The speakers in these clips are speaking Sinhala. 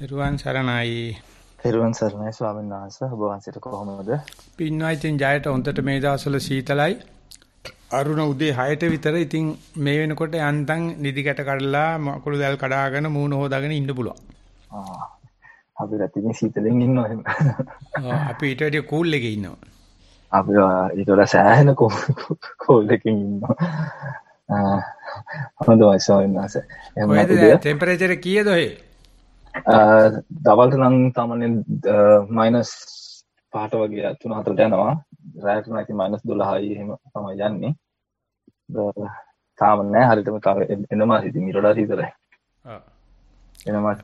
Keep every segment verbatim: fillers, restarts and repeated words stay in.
තෙරුවන් සරණයි. තෙරුවන් සරණයි ස්වාමීන් වහන්සේ. ඔබ වහන්සේට කොහොමද? පින්නවා ඉතින් ජයට හොන්දට මේ දවස්වල සීතලයි. අරුණ උදේ හයට විතර ඉතින් මේ වෙනකොට යන්තම් නිදි ගැට කඩලා මකුළු දැල් කඩාගෙන මූණ හොදාගෙන ඉන්න පුළුවන්. ආ. අපි රැතිනේ සීතලෙන් ඉන්නවා එහෙම. අපි ඊට වඩා කූල් එකේ ඉන්නවා. අපි ඊට වඩා සෑහෙන කූල් එකකින් ඉන්නවා. ආ. හොඳයි ස්වාමීන් වහන්සේ. එහෙනම් ටෙම්පරේචර් කීයද ඔය? දවල්ට නම් තමනෙන් මයිනස් පහට වගේ තුන හතරට යනවා. රාත්‍රියට නම් ඉතින් මයිනස් දොළහයි එහෙම තමයි යන්නේ. තාම නෑ හරියටම තව එනවා ඉතින් ඊට වඩා සීතලයි. ආ. එනවා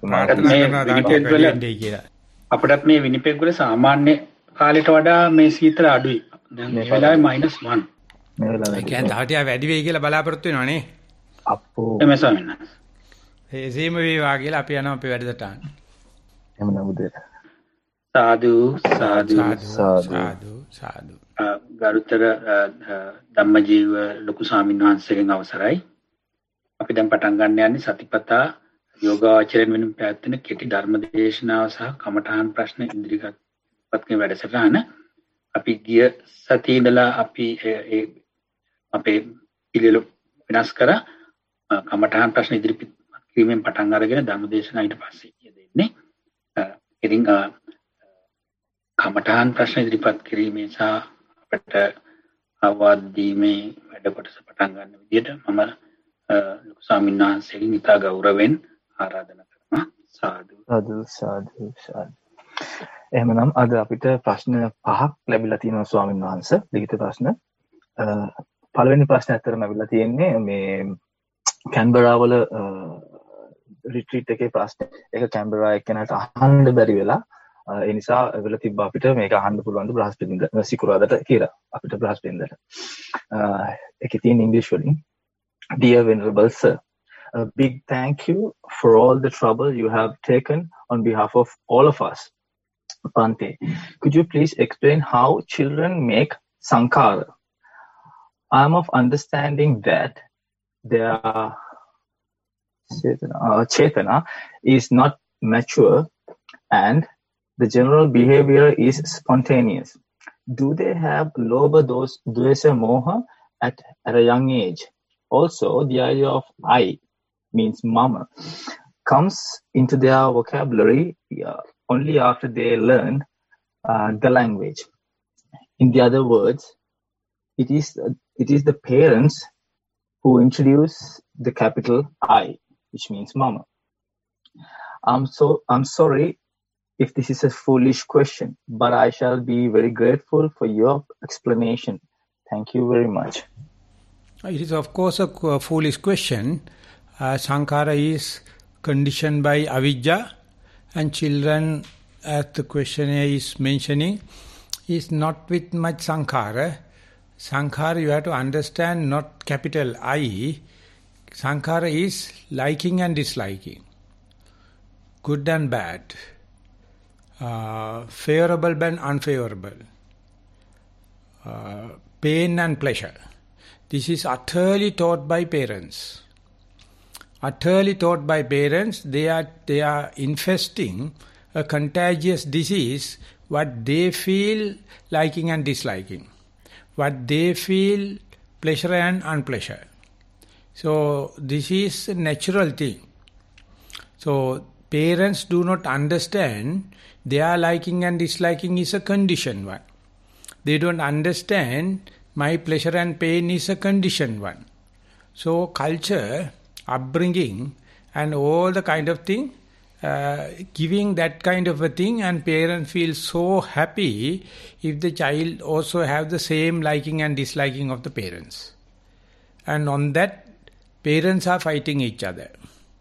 අපිටත් මේ විනිපෙග් වල සාමාන්‍ය කාලයට වඩා මේ සීතල අඩුයි. දැන් මේ වෙලාවේ මයිනස් එක. මේ වෙලාවේ ඒ කියන්නේ තාටිය වැඩි වෙයි කියලා බලාපොරොත්තු වෙනවා නේ. අප්පෝ. එමේ ස්වාමීන් වහන්සේ. ඒ සීම වේවා කියලා අපි යනවා අපේ වැඩසටහන. එහෙම නමුදේ. සාදු සාදු සාදු සාදු. ගරුතර ධම්මජීව ලොකු ස්වාමීන් වහන්සේගෙන් අවසරයි. අපි දැන් පටන් ගන්න යන්නේ සතිපතා යෝගාචරයෙන් වෙනුම් පැවැත්වෙන කෙටි ධර්ම දේශනාව සහ කමඨාන් ප්‍රශ්න ඉදිරිපත් කරන වැඩසටහන. අපි ගිය සතියේ ඉඳලා අපි ඒ අපේ පිළිවෙල වෙනස් කරා කමඨාන් ප්‍රශ්න ඉදිරිපත් කිරීමෙන් පටන් අරගෙන ධර්ම දේශනාව ඊට පස්සේ යෙදෙන්නේ. ඉතින් කමඨාන් ප්‍රශ්න ඉදිරිපත් කිරීමේ සහ අපට අවවාද දීමේ වැඩ කොටස පටන් ගන්න විදිහට මම ලොකු ස්වාමීන් වහන්සේගෙන් ඉතා ගෞරවයෙන් ආරාධනා කරනවා. සාදු සාදු සාදු සාදු. එහෙමනම් අද අපිට ප්‍රශ්න පහක් ලැබිලා තියෙනවා ස්වාමීන් වහන්සේ. ලිඛිත ප්‍රශ්න. පළවෙනි ප්‍රශ්නේ අතරම ලැබිලා තියෙන්නේ මේ කැන්බරා වල රිට්‍රීට් එකේ ප්‍රශ්න. ඒක කැන්බරා එක්කෙනාට අහන්න බැරි වෙලා ඒ නිසා වෙල තිබ්බ අපිට මේක අහන්න පුළුවන් ද බ්‍රහස්පතින්දා සිකුරාදාට කියලා. අපිට බ්‍රහස්පතින්දාට. ඒකේ තියෙන ඉංග්‍රීසි වලින් Dear Venerable Sir, a big thank you for all the trouble you have taken on behalf of all of us. Pante, could you please explain how children make sankara? I am of understanding that their uh, chetana is not mature and the general behavior is spontaneous. Do they have lobha, dvesa, moha at, at a young age? Also, the idea of I, means mama, comes into their vocabulary uh, only after they learn uh, the language. In the other words, it is uh, it is the parents who introduce the capital I, which means mama. I'm so I'm sorry if this is a foolish question, but I shall be very grateful for your explanation. Thank you very much. It is of course a foolish question. Uh, Sankara is conditioned by avidya, and children, as the questionnaire is mentioning, is not with much Sankara. Sankara, you have to understand, not capital I. Sankara is liking and disliking, good and bad, uh, favorable and unfavorable, uh, pain and pleasure. This is utterly taught by parents. Utterly taught by parents, they are they are infesting a contagious disease, what they feel liking and disliking, what they feel pleasure and unpleasure. So this is a natural thing. So parents do not understand their liking and disliking is a conditioned one. They don't understand my pleasure and pain is a conditioned one. So culture, upbringing and all the kind of thing, uh, giving that kind of a thing, and parents feel so happy if the child also have the same liking and disliking of the parents. And on that, parents are fighting each other.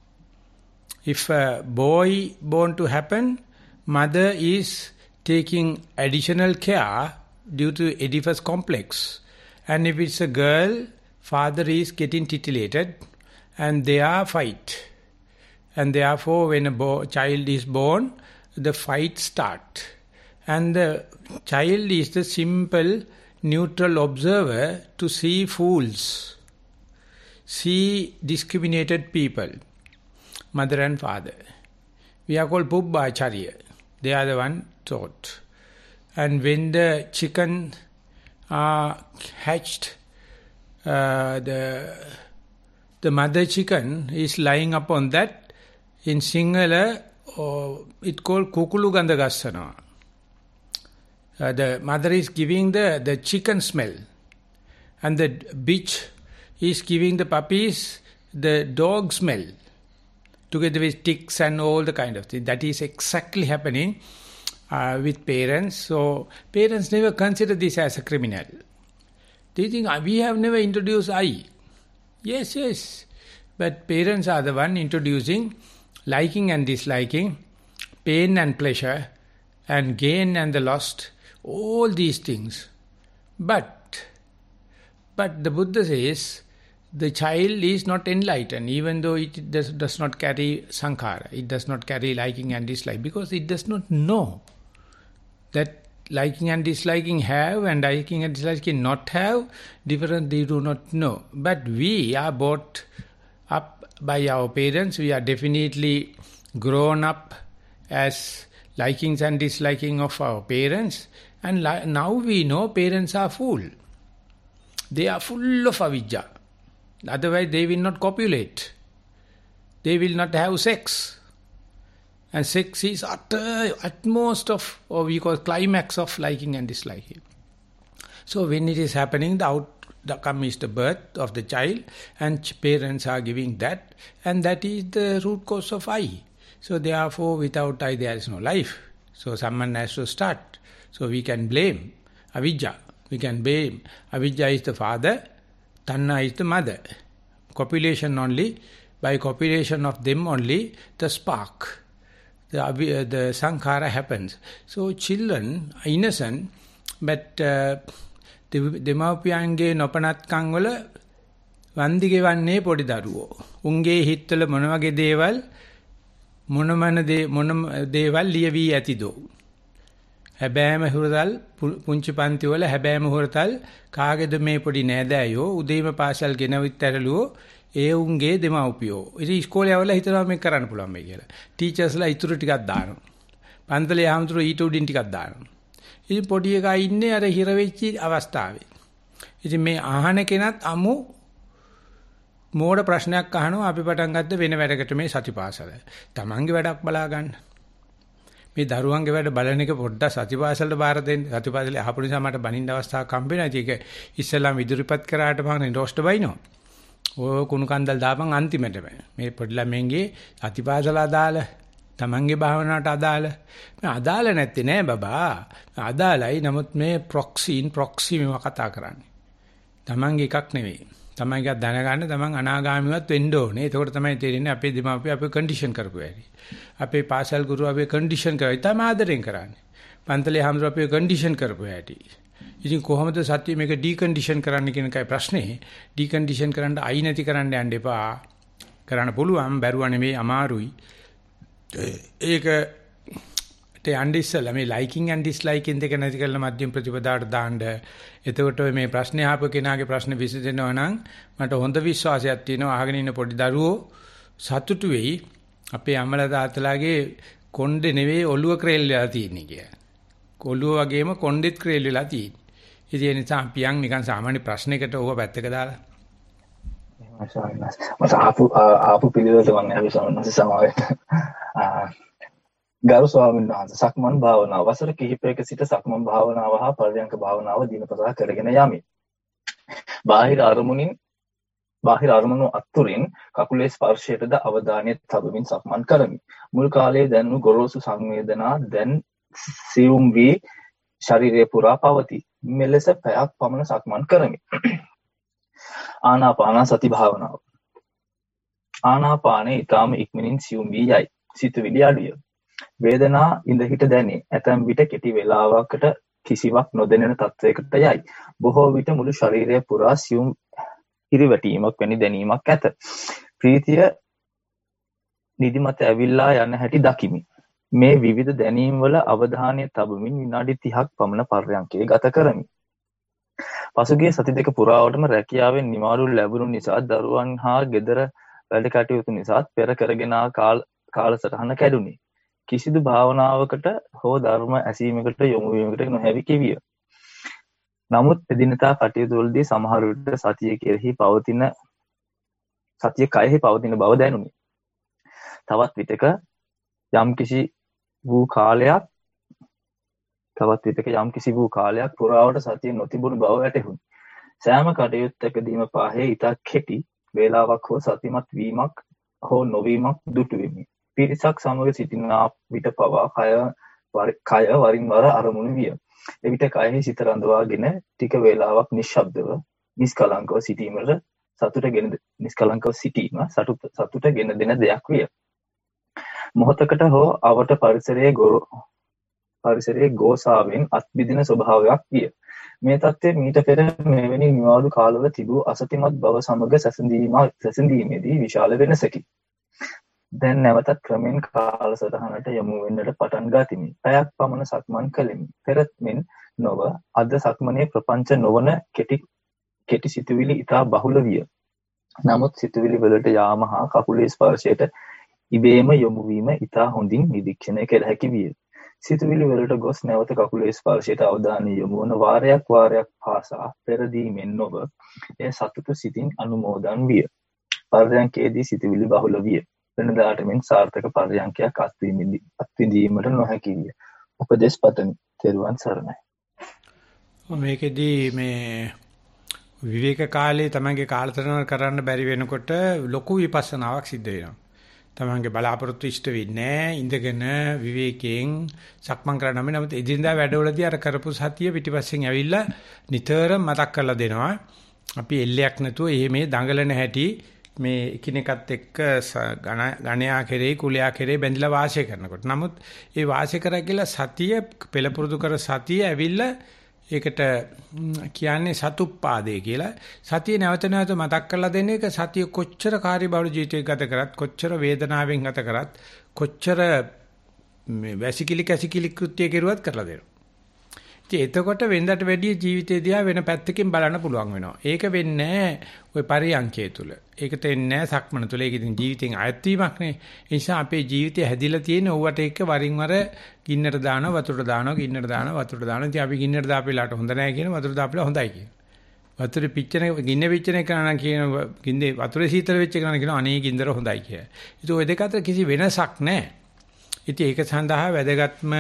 If a boy born to happen, mother is taking additional care due to Oedipus complex. And if it's a girl, father is getting titillated and they are fight. And therefore when a bo- child is born, the fight start. And the child is the simple neutral observer to see fools, see discriminated people, mother and father. We are called Pubbacharya. They are the one taught. And when the chicken are hatched, uh, the the mother chicken is lying upon that. In Sinhala, oh, it called Kukulu Gandagassana. Uh, the mother is giving the, the chicken smell. And the bitch is giving the puppies the dog smell. Together with ticks and all the kind of thing. That is exactly happening uh, with parents. So, parents never consider this as a criminal. They think, we have never introduced I. Yes, yes. But parents are the one introducing liking and disliking, pain and pleasure, and gain and the loss, all these things. But, but the Buddha says, the child is not enlightened, even though it does, does not carry sankhara, it does not carry liking and dislike, because it does not know that liking and disliking have and liking and disliking not have, different they do not know. But we are brought up by our parents, we are definitely grown up as likings and disliking of our parents, and li- now we know parents are full. They are full of avijja. Otherwise they will not copulate. They will not have sex. And sex is utter, utmost of, or we call climax of liking and disliking. So when it is happening, the outcome is the birth of the child, and parents are giving that, and that is the root cause of I. So therefore, without I, there is no life. So someone has to start. So we can blame avijja. We can blame avijja is the father, tanna is the mother. Copulation only, by copulation of them only, the spark, the, uh, the sankhara happens. So children are innocent, but uh, දෙමාපියන්ගේ නොපනත්කම් වල වන්දි ගෙවන්නේ පොඩි දරුවෝ. උන්ගේ හිතවල මොන වගේ දේවල් මොන මොන දේ මොන දේවල් ලියවි ඇතිදෝ. හැබෑම හුරතල් පුංචි පන්ති වල හැබෑම හුරතල් කාගේද මේ පොඩි නෑදෑයෝ උදේම පාසල් ගෙනවිත් ඇරලුවෝ ඒ උන්ගේ දෙමාපියෝ. ඉතින් ඉස්කෝලේ යවලා හිතනවා මේක කරන්න පුළුවන් මේ කියලා. ටීචර්ස්ලා ඉතුරු ටිකක් දානවා. පන්තලේ ආමතුරු ඊට උඩින් ටිකක් දානවා. ඉතින් පොඩි එකා ඉන්නේ අර හිර වෙච්ච අවස්ථාවේ. ඉතින් මේ ආහන කෙනත් අමු මෝඩ ප්‍රශ්නයක් අහනවා අපි පටන් ගත්ත වෙන වැඩකට මේ සතිපාසල. Tamange වැඩක් බලා ගන්න. මේ දරුවන්ගේ වැඩ බලන එක පොඩ්ඩක් සතිපාසලට බාර දෙන්න. සතිපාසලේ අහපු නිසා මට බනින්න අවස්ථාවක් හම්බෙනවා. ඒක ඉස්සෙල්ලාම ඉදිරිපත් කරාට මම රෝස්ට් බයිනවා. ඔය කුණු කන්දල් දාපන් අන්තිමටම. මේ පොඩි ළමෙන්ගේ සතිපාසල අදාළ තමන්ගේ භාවනාවට අදාළ මේ අදාළ නැත්තේ නෑ බබා අදාළයි නමුත් මේ ප්‍රොක්සින් ප්‍රොක්සි මේවා කතා කරන්නේ තමන්ගේ එකක් නෙවෙයි තමන්ගේ දැනගන්න තමන් අනාගාමීවත් වෙන්න ඕනේ එතකොට තමයි තේරෙන්නේ අපේ දෙමාපිය අපේ කන්ඩිෂන් කරපු හැටි අපේ පාසල් ගුරු අපේ කන්ඩිෂන් කරයි තමයි ආදරෙන් කරන්නේ පන්තලේ හැමෝම අපේ කන්ඩිෂන් කරපු හැටි ඉතින් කොහොමද සත්‍ය මේක ඩිකන්ඩිෂන් කරන්න කියන එකයි ප්‍රශ්නේ ඩිකන්ඩිෂන් කරන්න අයි නැති කරන්න යන්න එපා කරන්න පුළුවන් බැරුවා නෙවෙයි අමාරුයි ඒක ඒ යන්නේ ඉස්සලා මේ ලයිකින් ඇන්ඩ් ඩිස්ලයිකින් දෙක නැති කරලා මධ්‍යම ප්‍රතිපදාවට දාන්න. එතකොට මේ ප්‍රශ්නේ ආපු කෙනාගේ ප්‍රශ්න විසඳෙනවා නම් මට හොඳ විශ්වාසයක් තියෙනවා අහගෙන ඉන්න පොඩි දරුවෝ සතුටු වෙයි. අපේ අම්මලා තාත්තලාගේ කොණ්ඩේ නෙවෙයි ඔළුව ක්‍රේල් වෙලා තියෙන්නේ කියලා. ඔළුව වගේම කොණ්ඩෙත් ක්‍රේල් වෙලා තියෙන්නේ. ඉතින් ඒ නිසා පියන් නිකන් සාමාන්‍ය ප්‍රශ්නයකට ඕව පැත්තක දාලා මට ආපු ආපු පිළිවෙලට මම ආවේ සමනස සමාවෙන්න. ගරු ස්වාමීන් වහන්සේ සක්මන් භාවනාව වසර කිහිපයක සිට සක්මන් භාවනාව හා පරයන්ක භාවනාව දිනපතා කරගෙන යමි. බාහිර අරමුණින් බාහිර අරමුණු අතුරින් කකුලේ ස්පර්ශයටද අවධානය තබමින් සක්මන් කරමි. මුල් කාලයේ දැනුණු ගොරෝසු සංවේදනා දැන් සියුම් වී ශරීරය පුරා පවතී. මෙලෙස පැයක් පමණ සක්මන් කරමි. ආනාපාන සති භාවනාව. ආනාපානයේ ඊටාම ඉක්මනින් සියුම් වී යයි. සිතුවිලි අඩුය. වේදනා ඉඳ හිට දැනේ. ඇතැම් විට කෙටි වේලාවකට කිසිවක් නොදැනෙන තත්වයකට යයි. බොහෝ විට මුළු ශරීරය පුරා සියුම් හිරිවැටීමක් වැනි දැනීමක් ඇත. ප්‍රීතිය නිදිමත ඇවිල්ලා යන හැටි දකිමි. මේ විවිධ දැනීම් වල අවධානය තබමින් විනාඩි තිහක් පමණ පර්යංකයේ ගත කරමි. පසුගිය සති දෙක පුරාවටම රැකියාවෙන් නිවාඩු ලැබුණු නිසා දරුවන් හා ගෙදර වැඩ කටයුතු නිසා පෙර කරගෙන ආ කාලසටහන කැඩුනි. කිසිදු භාවනාවකට හෝ ධර්ම ඇසීමකට යොමු වීමකට නොහැකි කිවිය. නමුත් එදිනදා කටයුතු වලදී සමහර විට සතිය කෙරෙහි පවතින සතිය කයෙහි පවතින බව දැනුනි. තවත් විටක යම් කිසි වූ කාලයක් තවත් විටක යම් කිසි වූ කාලයක් පුරාවට සතිය නොතිබුණු බව වැටහුණි. සෑම කටයුත්තකදීම පාහේ ඉතා කෙටි වේලාවක් හෝ සතිමත් වීමක් හෝ නොවීමක් දුටු වෙමි. පිරිසක් සමග සිටින විට පවා කය කය වරින් වර අරමුණු විය. එවිට කයෙහි සිත රඳවාගෙන ටික වේලාවක් නිශ්ශබ්දව නිස්කලංකව සිටීමට සතුටගෙන නිස්කලංකව සිටීම සතුටගෙන දෙන දෙයක් විය. මොහොතකට හෝ අවට පරිසරයේ ගොර පරිසරයේ ගෝසාවෙන් අත්විදින ස්වභාවයක් විය. මේ තත්ත්වය මීට පෙර මෙවැනි නිවාඩු කාලවල තිබූ අසතිමත් බව සමග සැසඳීම සැසඳීමේදී විශාල වෙනසකි. දැන් නැවතත් ක්‍රමෙන් කාලසටහනට යොමු වෙන්නට පටන් ගතිමි. පැයක් පමණ සක්මන් කළෙමි. පෙරත් මෙන් නොව අද සක්මනේ ප්‍රපංච නොවන කෙටි කෙටි සිතුවිලි ඉතා බහුල විය. නමුත් සිතුවිලි වලට යාම හා කකුලේ ස්පර්ශයට ඉබේම යොමු වීම ඉතා හොඳින් නිරීක්ෂණය කළ හැකි විය. සිතුවිලි වලට ගොස් නැවත කකුලේ ස්පර්ශයට අවධානය යොමු වන වාරයක් වාරයක් පාසා පෙරදීමෙන් නොව එය සතුටු සිතින් අනුමෝදන් විය. පර්යංකයේදී සිතුවිලි බහුල විය. වෙනදාට මෙන් සාර්ථක පර්යංකයක් අත්විඳීමට නොහැකි විය. උපදේශ පතමි. තෙරුවන් සරණයි. මේකෙදී මේ විවේක කාලේ තමන්ගේ කාලතරණ කරන්න බැරි වෙනකොට ලොකු විපස්සනාවක් සිද්ධ වෙනවා. තමන්ගේ බලාපොරොත්තු ඉෂ්ට වෙන්නේ ඉඳගෙන විවේකයෙන් සක්මන් කරන්න නම් නමුත් එදිනදා වැඩවලදී අර කරපු සතිය පිටිපස්සෙන් ඇවිල්ලා නිතර මතක් කරලා දෙනවා. අපි එල්ලයක් නැතුව එහෙ මේ දඟලන හැටි මේ එකිනෙකත් එක්ක ගණයා කෙරේ කුලයා කෙරේ බැඳිලා වාසය කරනකොට. නමුත් ඒ වාසය කරා කියලා සතිය පෙළපුරුදු කර සතිය ඇවිල්ලා ඒකට කියන්නේ සතුප්පාදේ කියලා. සතිය නැවත නැවත මතක් කරලා දෙන එක සතිය කොච්චර කාර්යබහුල ජීවිතයක් ගත කරත් කොච්චර වේදනාවෙන් ගත කරත් කොච්චර මේ වැසිකිලි කැසිකිලි කෘත්‍ය කෙරුවත් කරලා දෙනවා. ඉතින් එතකොට වෙනදට වැඩිය ජීවිතය දිහා වෙන පැත්තකින් බලන්න පුළුවන් වෙනවා. ඒක වෙන්නේ ওই පරියන්කේ තුල. ඒක තෙන්නේ සක්මන තුල. ඒක ඉතින් ජීවිතෙන් අයත් වීමක් නේ. ඒ නිසා අපේ ජීවිතය හැදිලා තියෙන ඕවට එක්ක වරින් වර ගින්නට දානවා වතුරට දානවා ගින්නට දානවා වතුරට දානවා. ඉතින් අපි ගින්නට දාපෙලාට හොඳ නැහැ කියන වතුරට දාපෙලා හොඳයි කියන. වතුරේ පිච්චෙන ගින්න පිච්චෙන එක නම් කියන ගින්නේ වතුරේ සීතල වෙච්ච එක නම් කියන අනේ ගින්දර හොඳයි කියලා. ඉතින් ওই දෙක අතර කිසි වෙනසක් නැහැ. ඉතින් ඒක සඳහා වැදගත්ම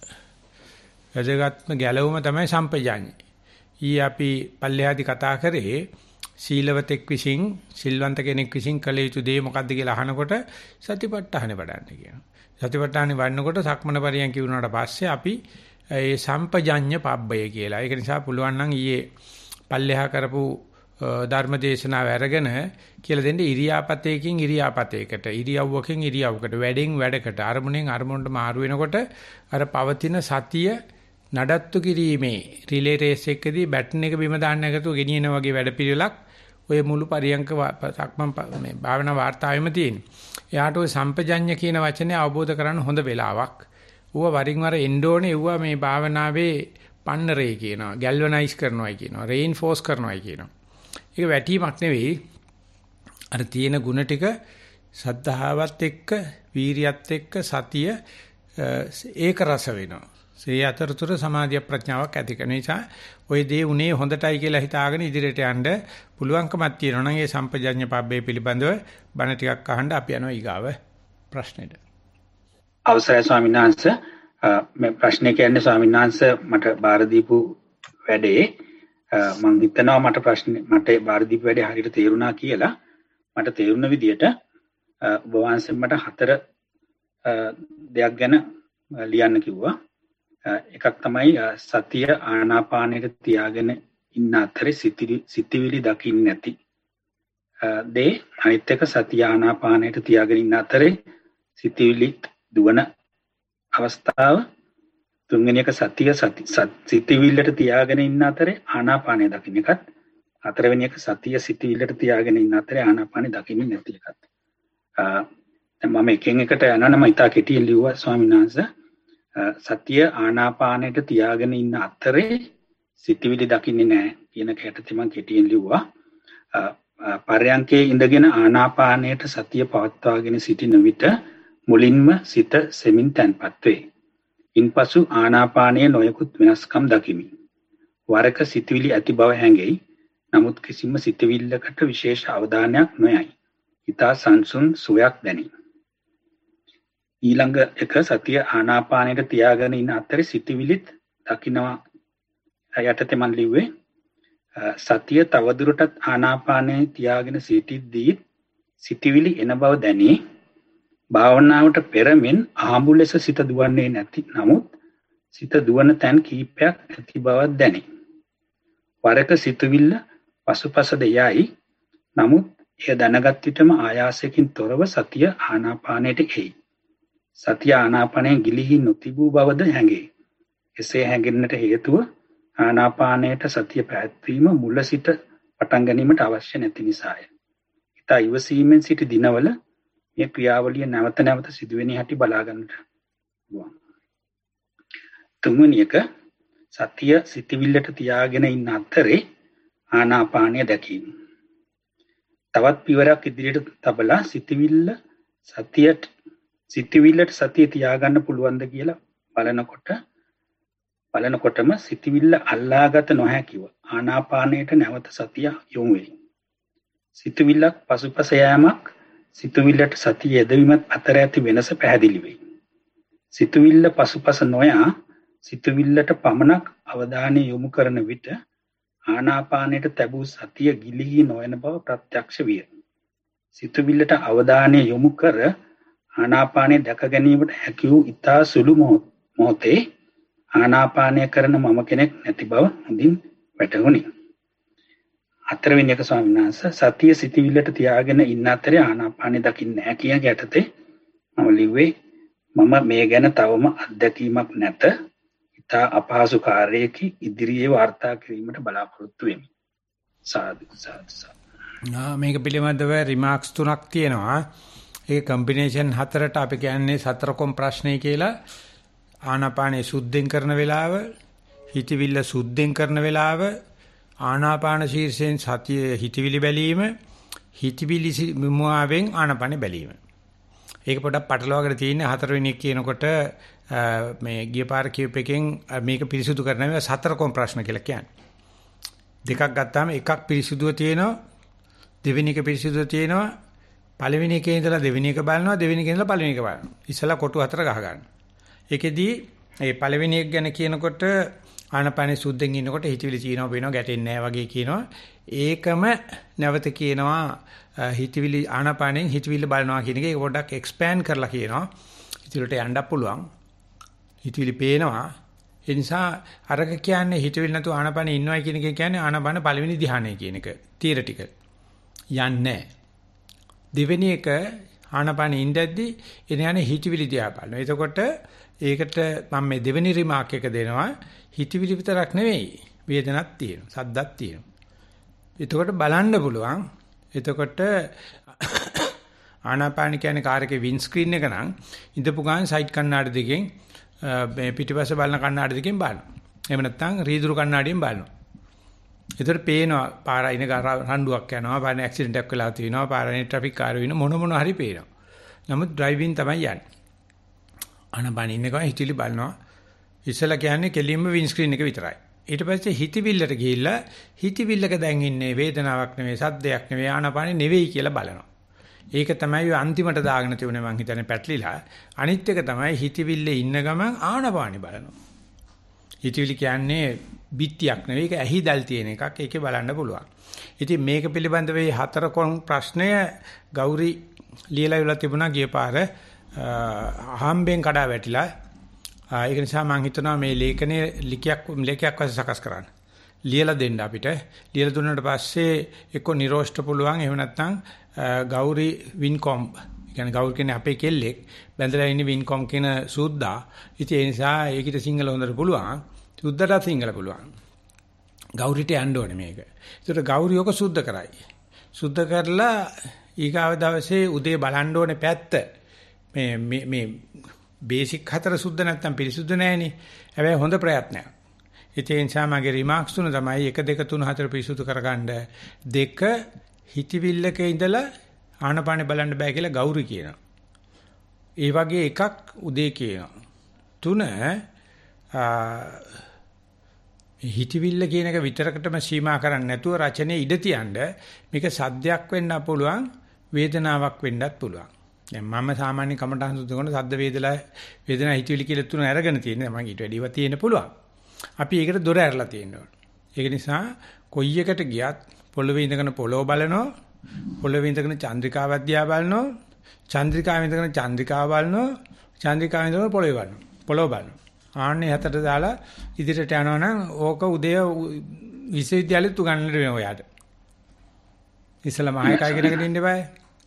වැදගත්ම ගැලවුම තමයි සම්පජාඤ්ඤය. ඊ අපි පල්ලෙහාදී කතා කරේ සීලවතෙක් විසින් සිල්වන්ත කෙනෙක් විසින් කළ යුතු දේ මොකක්ද කියලා අහනකොට සතිපට්ඨානෙ වඩන්න කියනවා. සතිපට්ඨානෙ වඩනකොට සක්මන පරියන් කියුණාට පස්සේ අපි ඒ සම්පජාඤ්ඤ පබ්බය කියලා. ඒක නිසා පුළුවන් නම් ඊයේ පල්ලෙහා කරපු ධර්මදේශනාව අරගෙන කියලා දෙන්න ඉරියාපතේකින් ඉරියාපතේකට ඉරියව්වකින් ඉරියව්වකට වැඩෙන් වැඩකට අරමුණෙන් අරමුණට මාරු වෙනකොට අර පවතින සතිය නඩත්තු කිරීමේ රිලේ රේස් එකකදී බැටන් එක බිම දාන්න නැගතුව ගෙනියන වගේ වැඩපිළිවෙලක් ඔය මුළු පරියංක සක්මන් මේ භාවනා වාර්තාවෙම තියෙනවා. එයාට ඔය සම්පජඤ්ඤ කියන වචනේ අවබෝධ කරගන්න හොඳ වෙලාවක්. ඌව වරින් වර එන්න ඕනේ ඌව මේ භාවනාවේ පන්නරේ කියනවා. ගැල්වනයිස් කරනවායි කියනවා. රේන්ෆෝස් කරනවායි කියනවා. ඒක වැටීමක් නෙවෙයි. අර තියෙන ಗುಣ ටික සද්ධාවත් එක්ක, වීරියත් එක්ක සතිය ඒක රස වෙනවා. ඒ අතරතුර සමාධිය ප්‍රඥාවක් ඇති කරන නිසා ওই දේ උනේ හොඳටයි කියලා හිතාගෙන ඉදිරියට යන්න පුළුවන්කමක් තියෙනවා නම් ඒ සම්පජඤ්ඤ පබ්බේ පිළිබඳව බණ ටිකක් අහන්න අපි යනවා ඊගාව ප්‍රශ්නෙට. අවසරයි ස්වාමීන් වහන්සේ. මේ ප්‍රශ්නේ කියන්නේ ස්වාමීන් වහන්සේ මට බාර දීපු වැඩේ මම හිතනවා මට ප්‍රශ්නේ මට බාර දීපු වැඩේ හරියට තේරුණා කියලා. මට තේරුණ විදියට ඔබ වහන්සේ මට හතර දෙයක් ගැන ලියන්න කිව්වා. එකක් තමයි සතිය ආනාපානයට තියාගෙන ඉන්න අතරේ සිතිවිලි දකින්න නැති. දේ අනිත් එක සතිය ආනාපානයට තියාගෙන ඉන්න අතරේ සිතිවිලි දුවන අවස්ථාව. තුන්වෙනි එක සතිය සිතිවිල්ලට තියාගෙන ඉන්න අතරේ ආනාපානය දකින්න එකත්. හතරවෙනි එක සතිය සිතිවිල්ලට තියාගෙන ඉන්න අතරේ ආනාපානය දකින්නේ නැති එකත්. දැන් මම එකෙන් එකට යනවා නම් ඉතා කෙටියෙන් ලිව්වා ස්වාමීන් වහන්සේ. සතිය ආනාපානයට තියාගෙන ඉන්න අතරේ සිතිවිලි දකින්නේ නැහැ කියන කැටති මම කෙටියෙන් ලිව්වා. පරයන්කේ ඉඳගෙන ආනාපානයට සතිය පවත්වාගෙන සිටින විට මුලින්ම සිත සෙමින් තැන්පත් වේ. ඉන්පසු ආනාපානයේ නොයෙකුත් වෙනස්කම් දකිමි. වරක සිතවිලි ඇති බව හැඟෙයි. නමුත් කිසිම සිතවිල්ලකට විශේෂ අවධානයක් නොයයි. ඊතා සංසුන් සුවයක් දැනේ. ඊළඟ එක සතිය ආනාපානයට තියාගෙන ඉන්න අතරේ සිතවිලිත් දකින්නවා යටතේ මන් ලිව්වේ සතිය තවදුරටත් ආනාපානයේ තියාගෙන සිටිද්දී සිතවිලි එන බව දැනේ. භාවනාවට පෙරමින් ආඹු ලෙස සිත දුවන්නේ නැති නමුත් සිත දුවන තැන් කිහිපයක් ඇති බවක් දැනේ. වරක සිතවිල්ල පසුපසද යයි. නමුත් එය දැනගත් විටම ආයාසයෙන් තොරව සතිය ආනාපානයට එයි. සතිය ආනාපානයෙන් ගිලිහි නොතිබූ බවද හැඟේ. එසේ හැඟෙන්නට හේතුව ආනාපානයට සතිය පැවැත්වීම මුල සිට පටන් ගැනීමට අවශ්‍ය නැති නිසාය. ඉතා ඉවසීමෙන් සිටි දිනවල මේ ක්‍රියාවලිය නැවත නැවත සිදුවෙන හැටි බලා ගන්නට පුළුවන්. තුන්වෙනි එක සතිය සිතවිල්ලට තියාගෙන ඉන්න අතරේ ආනාපානය දැකීම. තවත් පියවරක් ඉදිරියට තබලා සිතවිල්ල සතියට සිතවිල්ලට සතිය තියාගන්න පුළුවන්ද කියලා බලනකොට බලනකොටම සිතවිල්ල අල්ලාගත නොහැකිව ආනාපානයට නැවත සතිය යොමු වෙයි. සිතවිල්ලක් පසුපස යෑමක් සිතවිල්ලට සතිය යෙදවීමත් අතර ඇති වෙනස පැහැදිලි වෙයි. සිතවිල්ල පසුපස නොයා සිතවිල්ලට පමණක් අවධානය යොමු කරන විට ආනාපානයට තැබූ සතිය ගිලිහි නොයන බව ප්‍රත්‍යක්ෂ විය. සිතවිල්ලට අවධානය යොමු කර ආනාපානය දැක ගැනීමට හැකි වූ ඉතා සුළු මොහොතේ ආනාපානය කරන මම කෙනෙක් නැති බව හොඳින් වැටහුණි. හතරවෙනි එක ස්වාමීන් වහන්සේ සතිය සිතවිල්ලට තියාගෙන ඉන්න අතරේ ආනාපානය දකින්නේ නැහැ කියන යටතේ මම ලිව්වේ මම මේ ගැන තවම අත්දැකීමක් නැත. ඉතා අපහසු කාර්යයක ඉදිරියේ වාර්තා කිරීමට බලාපොරොත්තු වෙමි. සාදු සාදු සාදු. මේක පිළිබඳව රිමාක්ස් තුනක් තියෙනවා. ඒ කම්බිනේෂන් හතරට අපි කියන්නේ සතරකොම් ප්‍රශ්නේ කියලා. ආනාපානේ සුද්ධෙන් කරන වෙලාව, හිතවිල්ල සුද්ධෙන් කරන වෙලාව, ආනාපාන ශීර්ෂයෙන් සතිය හිතවිලි බැලීම, හිතවිලි මුවාවෙන් ආනාපානේ බැලීම. ඒක පොඩ්ඩක් පටලවාගෙන තියෙන හතරවෙනි එක කියනකොට මේ ගිය පාර කියූප එකෙන් මේක පිරිසුදු කරනවා සතරකොම් ප්‍රශ්න කියලා කියන්නේ. දෙකක් ගත්තාම එකක් පිරිසුදුව තියෙනවා, දෙවෙනි එක පිරිසුදුව තියෙනවා, පළවෙනි එකේ ඉඳලා දෙවෙනි එක බලනවා, දෙවෙනි එකේ ඉඳලා පළවෙනි එක බලනවා. ඉස්සලා කොටු හතර ගහ ගන්න. ඒකෙදී මේ පළවෙනි එක ගැන කියනකොට ආනපනේ සුද්ධෙන් ඉන්නකොට හිතවිලි චීනව වෙනවා ගැටෙන්නේ නැහැ වගේ කියනවා. ඒකම නැවත කියනවා හිතවිලි ආනපනෙන් හිතවිල්ල බලනවා කියන එක. ඒක පොඩ්ඩක් එක්ස්පෑන්ඩ් කරලා කියනවා. හිතවිලට යන්න පුළුවන්. හිතවිලි පේනවා. ඒ නිසා අරක කියන්නේ හිතවිලි නැතුව ආනපනේ ඉන්නවා කියන එක කියන්නේ ආනපන පළවෙනි ධ්‍යානය කියන එක. තියරිටිකල්. යන්නේ දෙවෙනි එක ආනපනේ ඉඳද්දී එන යන්නේ හිතවිලි දිහා බලනවා. එතකොට ඒකට මම මේ දෙවෙනි රිමාක් එක දෙනවා. හිතවිලි විතරක් නෙවෙයි වේදනක් තියෙනවා, සද්දක් තියෙනවා. එතකොට බලන්න පුළුවන්. එතකොට ආනාපාන කියන්නේ කාර් එකේ වින් ස්ක්‍රීන් එක නම් ඉඳපු ගාන සයිඩ් කණ්ණාඩි දෙකෙන් මේ පිටිපස්ස බලන කණ්ණාඩි දෙකෙන් බලනවා. එහෙම නැත්නම් රීදුරු කණ්ණාඩියෙන් බලනවා. එතකොට පේනවා පාර අයින රණ්ඩුවක් යනවා, පාරේ ඇක්සිඩන්ට් එකක් වෙලා තියෙනවා, පාරේ ට්‍රැෆික් කාර් වෙන මොන මොන හරි පේනවා. නමුත් ඩ්‍රයිවිං තමයි යන්නේ. ආනාපාන ඉන්න ගමන් හිතවිලි බලනවා. ඉස්සලා කියන්නේ කෙලින්ම වින් ස්ක්‍රීන් එක විතරයි. ඊට පස්සේ හිතවිල්ලට ගිහිල්ලා හිතවිල්ලක දැන් ඉන්නේ වේදනාවක් නෙවෙයි, සද්දයක් නෙවෙයි, ආනාපානෙ නෙවෙයි කියලා බලනවා. ඒක තමයි අන්තිමට දාගෙන තියුනේ මං හිතන්නේ පැටලිලා. අනිත් එක තමයි හිතවිල්ලේ ඉන්න ගමන් ආනාපානෙ බලනවා. හිතවිලි කියන්නේ බිත්තියක් නෙවෙයි, ඒක ඇහිදල් තියෙන එකක්. ඒකේ බලන්න පුළුවන්. ඉතින් මේක පිළිබඳව මේ හතර කොන් ප්‍රශ්නය ගෞරි ලියලා ඉවලා තිබුණා ගිය පාර අහම්බෙන් කඩා වැටිලා. ඒක නිසා මම හිතනවා මේ ලේඛනයේ ලිඛයක් ලේඛයක් වශයෙන් සකස් කරන්න. ලියලා දෙන්න අපිට. ලියලා දුන්නාට පස්සේ එක්ක නිරෝෂ්ට පුළුවන්. එහෙම නැත්නම් ගෞරි වින්කොම්. කියන්නේ ගෞරි කියන්නේ අපේ කෙල්ලෙක්. බැඳලා ඉන්නේ වින්කොම් කියන සුද්දා. ඉතින් ඒ නිසා ඒකිට සිංහල හොඳට පුළුවන්. සුද්දට සිංහල පුළුවන්. ගෞරිට යන්න ඕනේ මේක. ඒකට ගෞරි යක සුද්ධ කරයි. සුද්ධ කරලා ඊගාව දවසේ උදේ බලන්න ඕනේ පැත්ත. මේ මේ මේ බේසික් හතර සුද්ධ නැත්තම් පිරිසුදු නැහෙනේ. හැබැයි හොඳ ප්‍රයත්නයක්. ඒ නිසා මගේ රිමාක්ස් තුන තමයි එක දෙක තුන හතර පිරිසුදු කරගන්න. දෙක හිතවිල්ලක ඉඳලා ආනපානෙ බලන්න බෑ කියලා ගෞරි කියනවා. ඒ වගේ එකක් උදේ කියනවා. තුන හිතවිල්ල කියන එක විතරකටම සීමා කරන්නේ නැතුව රචනයේ ඉඩ තියන්න මේක සද්දයක් වෙන්න පුළුවන් වේදනාවක් වෙන්නත් පුළුවන්. දැන් මම සාමාන්‍ය කමටහන් සුදුකන සද්ද වේදලා වේදනා හිතවිලි කියලා තුන අරගෙන තියෙනවා. මම ඊට වැඩිව තියෙන්න පුළුවන්. අපි ඒකට දොර ඇරලා තියෙනවා. ඒක නිසා කොයි එකට ගියත් පොළවේ ඉඳගෙන පොළොව බලනවා, පොළවේ ඉඳගෙන චන්ද්‍රිකාව දිහා බලනවා, චන්ද්‍රිකාව ඉඳගෙන චන්ද්‍රිකාව බලනවා, චන්ද්‍රිකාව ඉඳගෙන පොළොව බලනවා. පොළොව බලනවා. ආන්නේ හතට දාලා ඉදිරියට යනවා නම් ඕක උදේ විශ්වවිද්‍යාලෙත් උගන්වන්න වෙනවා ඔයාට. ඉස්සලා මහායකයි කෙනෙක්ට ඉන්න බෑ.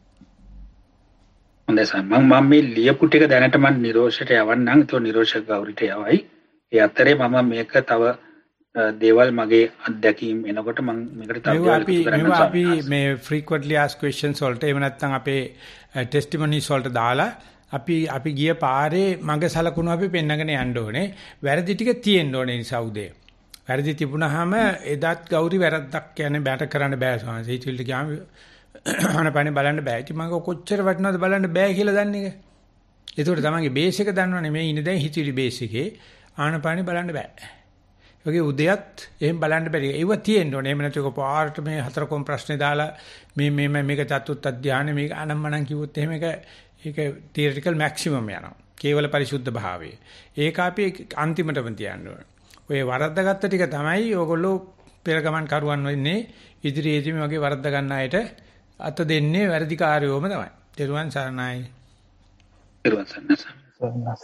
හොඳයි සර්. මම මම මේ ලියපු ටික දැනට මම නිරෝෂයට යවන්නම්. ඒක නිරෝෂ ගෞරිට යවයි. ඒ අතරේ මම මේක තව දේවල් මගේ අත්දැකීම් එනකොට මම මේකට තව දේවල් කරන්න අපි මේ frequently asked questions වලට එහෙම නැත්නම් අපේ testimonies වලට දාලා අපි අපි ගිය පාරේ මඟ සලකුණු අපි පෙන්නගෙන යන්න ඕනේ. වැරදි ටික තියෙන්න ඕනේ නිසා උදේ. වැරදි තිබුණාම එදාත් ගෞරි වැරද්දක් කියන්නේ බෑට කරන්න බෑ සමහර හිතවිල්ලට ගියාම අනපනේ බලන්න බෑ. ඉතින් මම කොච්චර වටිනවද බලන්න බෑ කියලා දන්නේ එක. ඒකට තමන්ගේ බේස් එක දන්නවනේ මේ ඉන්නේ දැන් හිතවිලි බේස් එකේ ආනපනේ බලන්න බෑ. ඒකේ උදයත් එහෙම බලන්න බැරි. ඒව තියෙන්න ඕනේ. එහෙම නැත්නම් පාරට මේ හතරකොම් ප්‍රශ්නේ දාලා මේ මේ මේක චතුත් අධ්‍යාන මේක අනම්මනම් කිව්වොත් එහෙම එක ඒක තියරිටිකල් මැක්සිමම් යනවා. කේවල පරිසුද්ධ භාවය. ඒක අපි අන්තිමටම තියන්න ඕනේ. ඔය වරද්දාගත්ත ටික තමයි ඕගොල්ලෝ පෙර ගමන් කරුවන් වෙන්නේ ඉදිරියේදී මේ වගේ වරද්දා ගන්න අයට අත දෙන්නේ වැඩිකාරයෝම තමයි. ත්‍රිවන් සරණයි. ත්‍රිවන් සරණයි.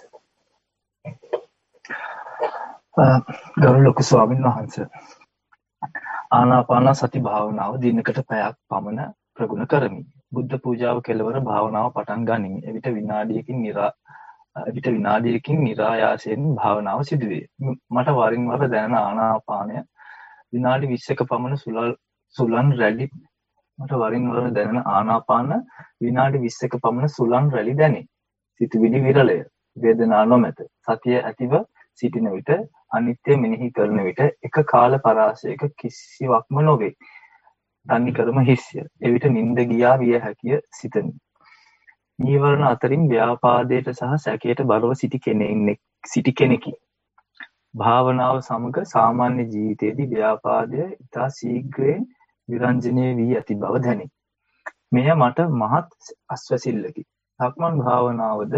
ගරු ලොකු ස්වාමීන් වහන්සේ ආනාපාන සති භාවනාව දිනකට පැයක් පමණ ප්‍රගුණ කරමි. බුද්ධ පූජාව කෙලවර භාවනාව පටන් ගනිමි. එවිට විනාඩියකින් නිරා එවිට විනාඩියකින් નિરાයාසයෙන් භාවනාව සිදුවේ. මට වරින් වර දැනෙන ආනාපානය විනාඩි විස්සක පමණ සුලල් සුලන් රැලි මට වරින් වර දැනෙන ආනාපාන විනාඩි විස්සක පමණ සුලන් රැලි දැනේ. සිතුවිලි විරලය. වේදනා නොමැත. සතිය ඇතිව සිටින විට අනිත්‍ය මෙනෙහි කරන විට එක කාල පරාසයක කිසිවක්ම නොවේ. තනිකරම හිස්ය. එවිට නිින්ද ගියා විය හැකිය සිතමි. නීවරණ අතරින් ව්‍යාපාදයට සහ සැකයට බරව සිටි කෙනෙක් සිටි කෙනෙකි. භාවනාව සමග සාමාන්‍ය ජීවිතයේදී ව්‍යාපාදය ඉතා ශීඝ්‍රයෙන් විරංජනය වී ඇති බව දැනේ. මෙය මට මහත් අස්වැසිල්ලකි. සක්මන් භාවනාවද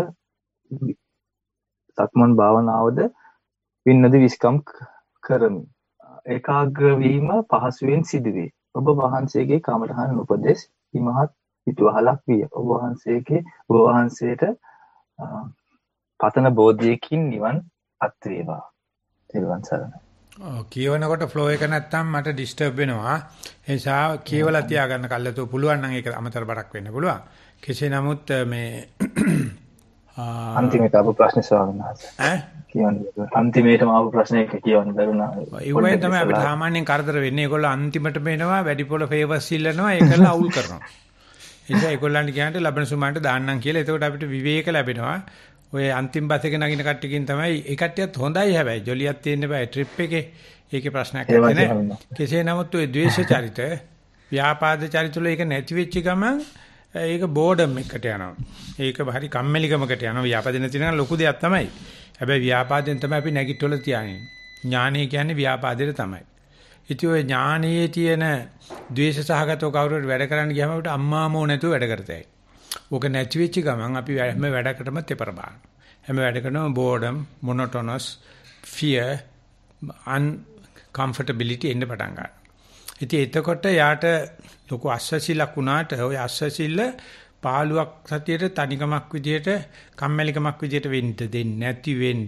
සක්මන් භාවනාවද වින්නද විස්කම් කරමි. ඒකාග්‍ර වීම පහසුවෙන් සිදුවේ. ඔබ වහන්සේගේ කමඨහන් උපදෙස් ඉමහත් පිටුවහලක් විය. ඔබ වහන්සේගේ ඔබ වහන්සේට පතන බෝධියකින් නිවන් අත් වේවා. ත්‍රිවන් සරණයි. ඔව් කියවනකොට ෆ්ලෝ එක නැත්තම් මට ඩිස්ටර්බ් වෙනවා. ඒ නිසා කියවලා තියාගන්න කල්ලාතෝ පුළුවන් නම් ඒක අමතර බරක් වෙන්න පුළුවන්. කෙසේ නමුත් මේ අන්තිමට ආපු ප්‍රශ්නේ ස්වාමීන් වහන්සේ ඈ කියන්නේ අන්තිමේටම ආපු ප්‍රශ්නයක කියවන්න බැරුණා. ඒ වගේ තමයි අපිට සාමාන්‍යයෙන් කරදර වෙන්නේ. ඒගොල්ලෝ අන්තිමට මේනවා වැඩිපොළ ෆේවර්ස් ඉල්ලනවා ඒකලා අවුල් කරනවා. ඒ නිසා ඒගොල්ලන්ට කියන්න ලබන සුමාන්ට දාන්නම් කියලා. එතකොට අපිට විවේක ලැබෙනවා. ඔය අන්තිම බස් එක නගින කට්ටියකින් තමයි ඒ කට්ටියත් හොඳයි හැබැයි ජොලියක් තියෙන්න බෑ ට්‍රිප් එකේ. ඒකේ ප්‍රශ්නයක් නැහැ. කෙසේ නමුත් ඔය ද්වේෂ චරිත, ව්‍යාපාද චරිත වල ඒක නැති වෙච්ච ගමන් ඒක බෝඩම් එකට යනවා. ඒක හරි කම්මැලිකමකට යනවා. ව්‍යාපාද නැති නම් ලොකු දෙයක් තමයි. හැබැයි ව්‍යාපාදයෙන් තමයි අපි නැගිටවල තියන්නේ. ඥානය කියන්නේ ව්‍යාපාදෙට තමයි. ඉතින් ඔය ඥානයේ තියෙන ද්වේෂ සහගතව කවුරුහරි වැඩ කරන්න ගියාම අපිට අම්මාමෝ නැතුව වැඩ කරතයි. ඕක නැති වෙච්ච ගමන් අපි හැම වැඩකටම තෙපර බාන. හැම වැඩකටම බෝඩම්, මොනොටොනස්, ෆියර්, අන්කම්ෆර්ටබිලිටි එන්න පටන් ගන්නවා. ඉතින් එතකොට යාට ලොකු අස්වැසිල්ලක් වුණාට ඔය අස්වැසිල්ල පාළුවක් සතියේ තනිකමක් විදියට කම්මැලිකමක් විදියට වෙන්න දෙන්නේ නැති වෙන්න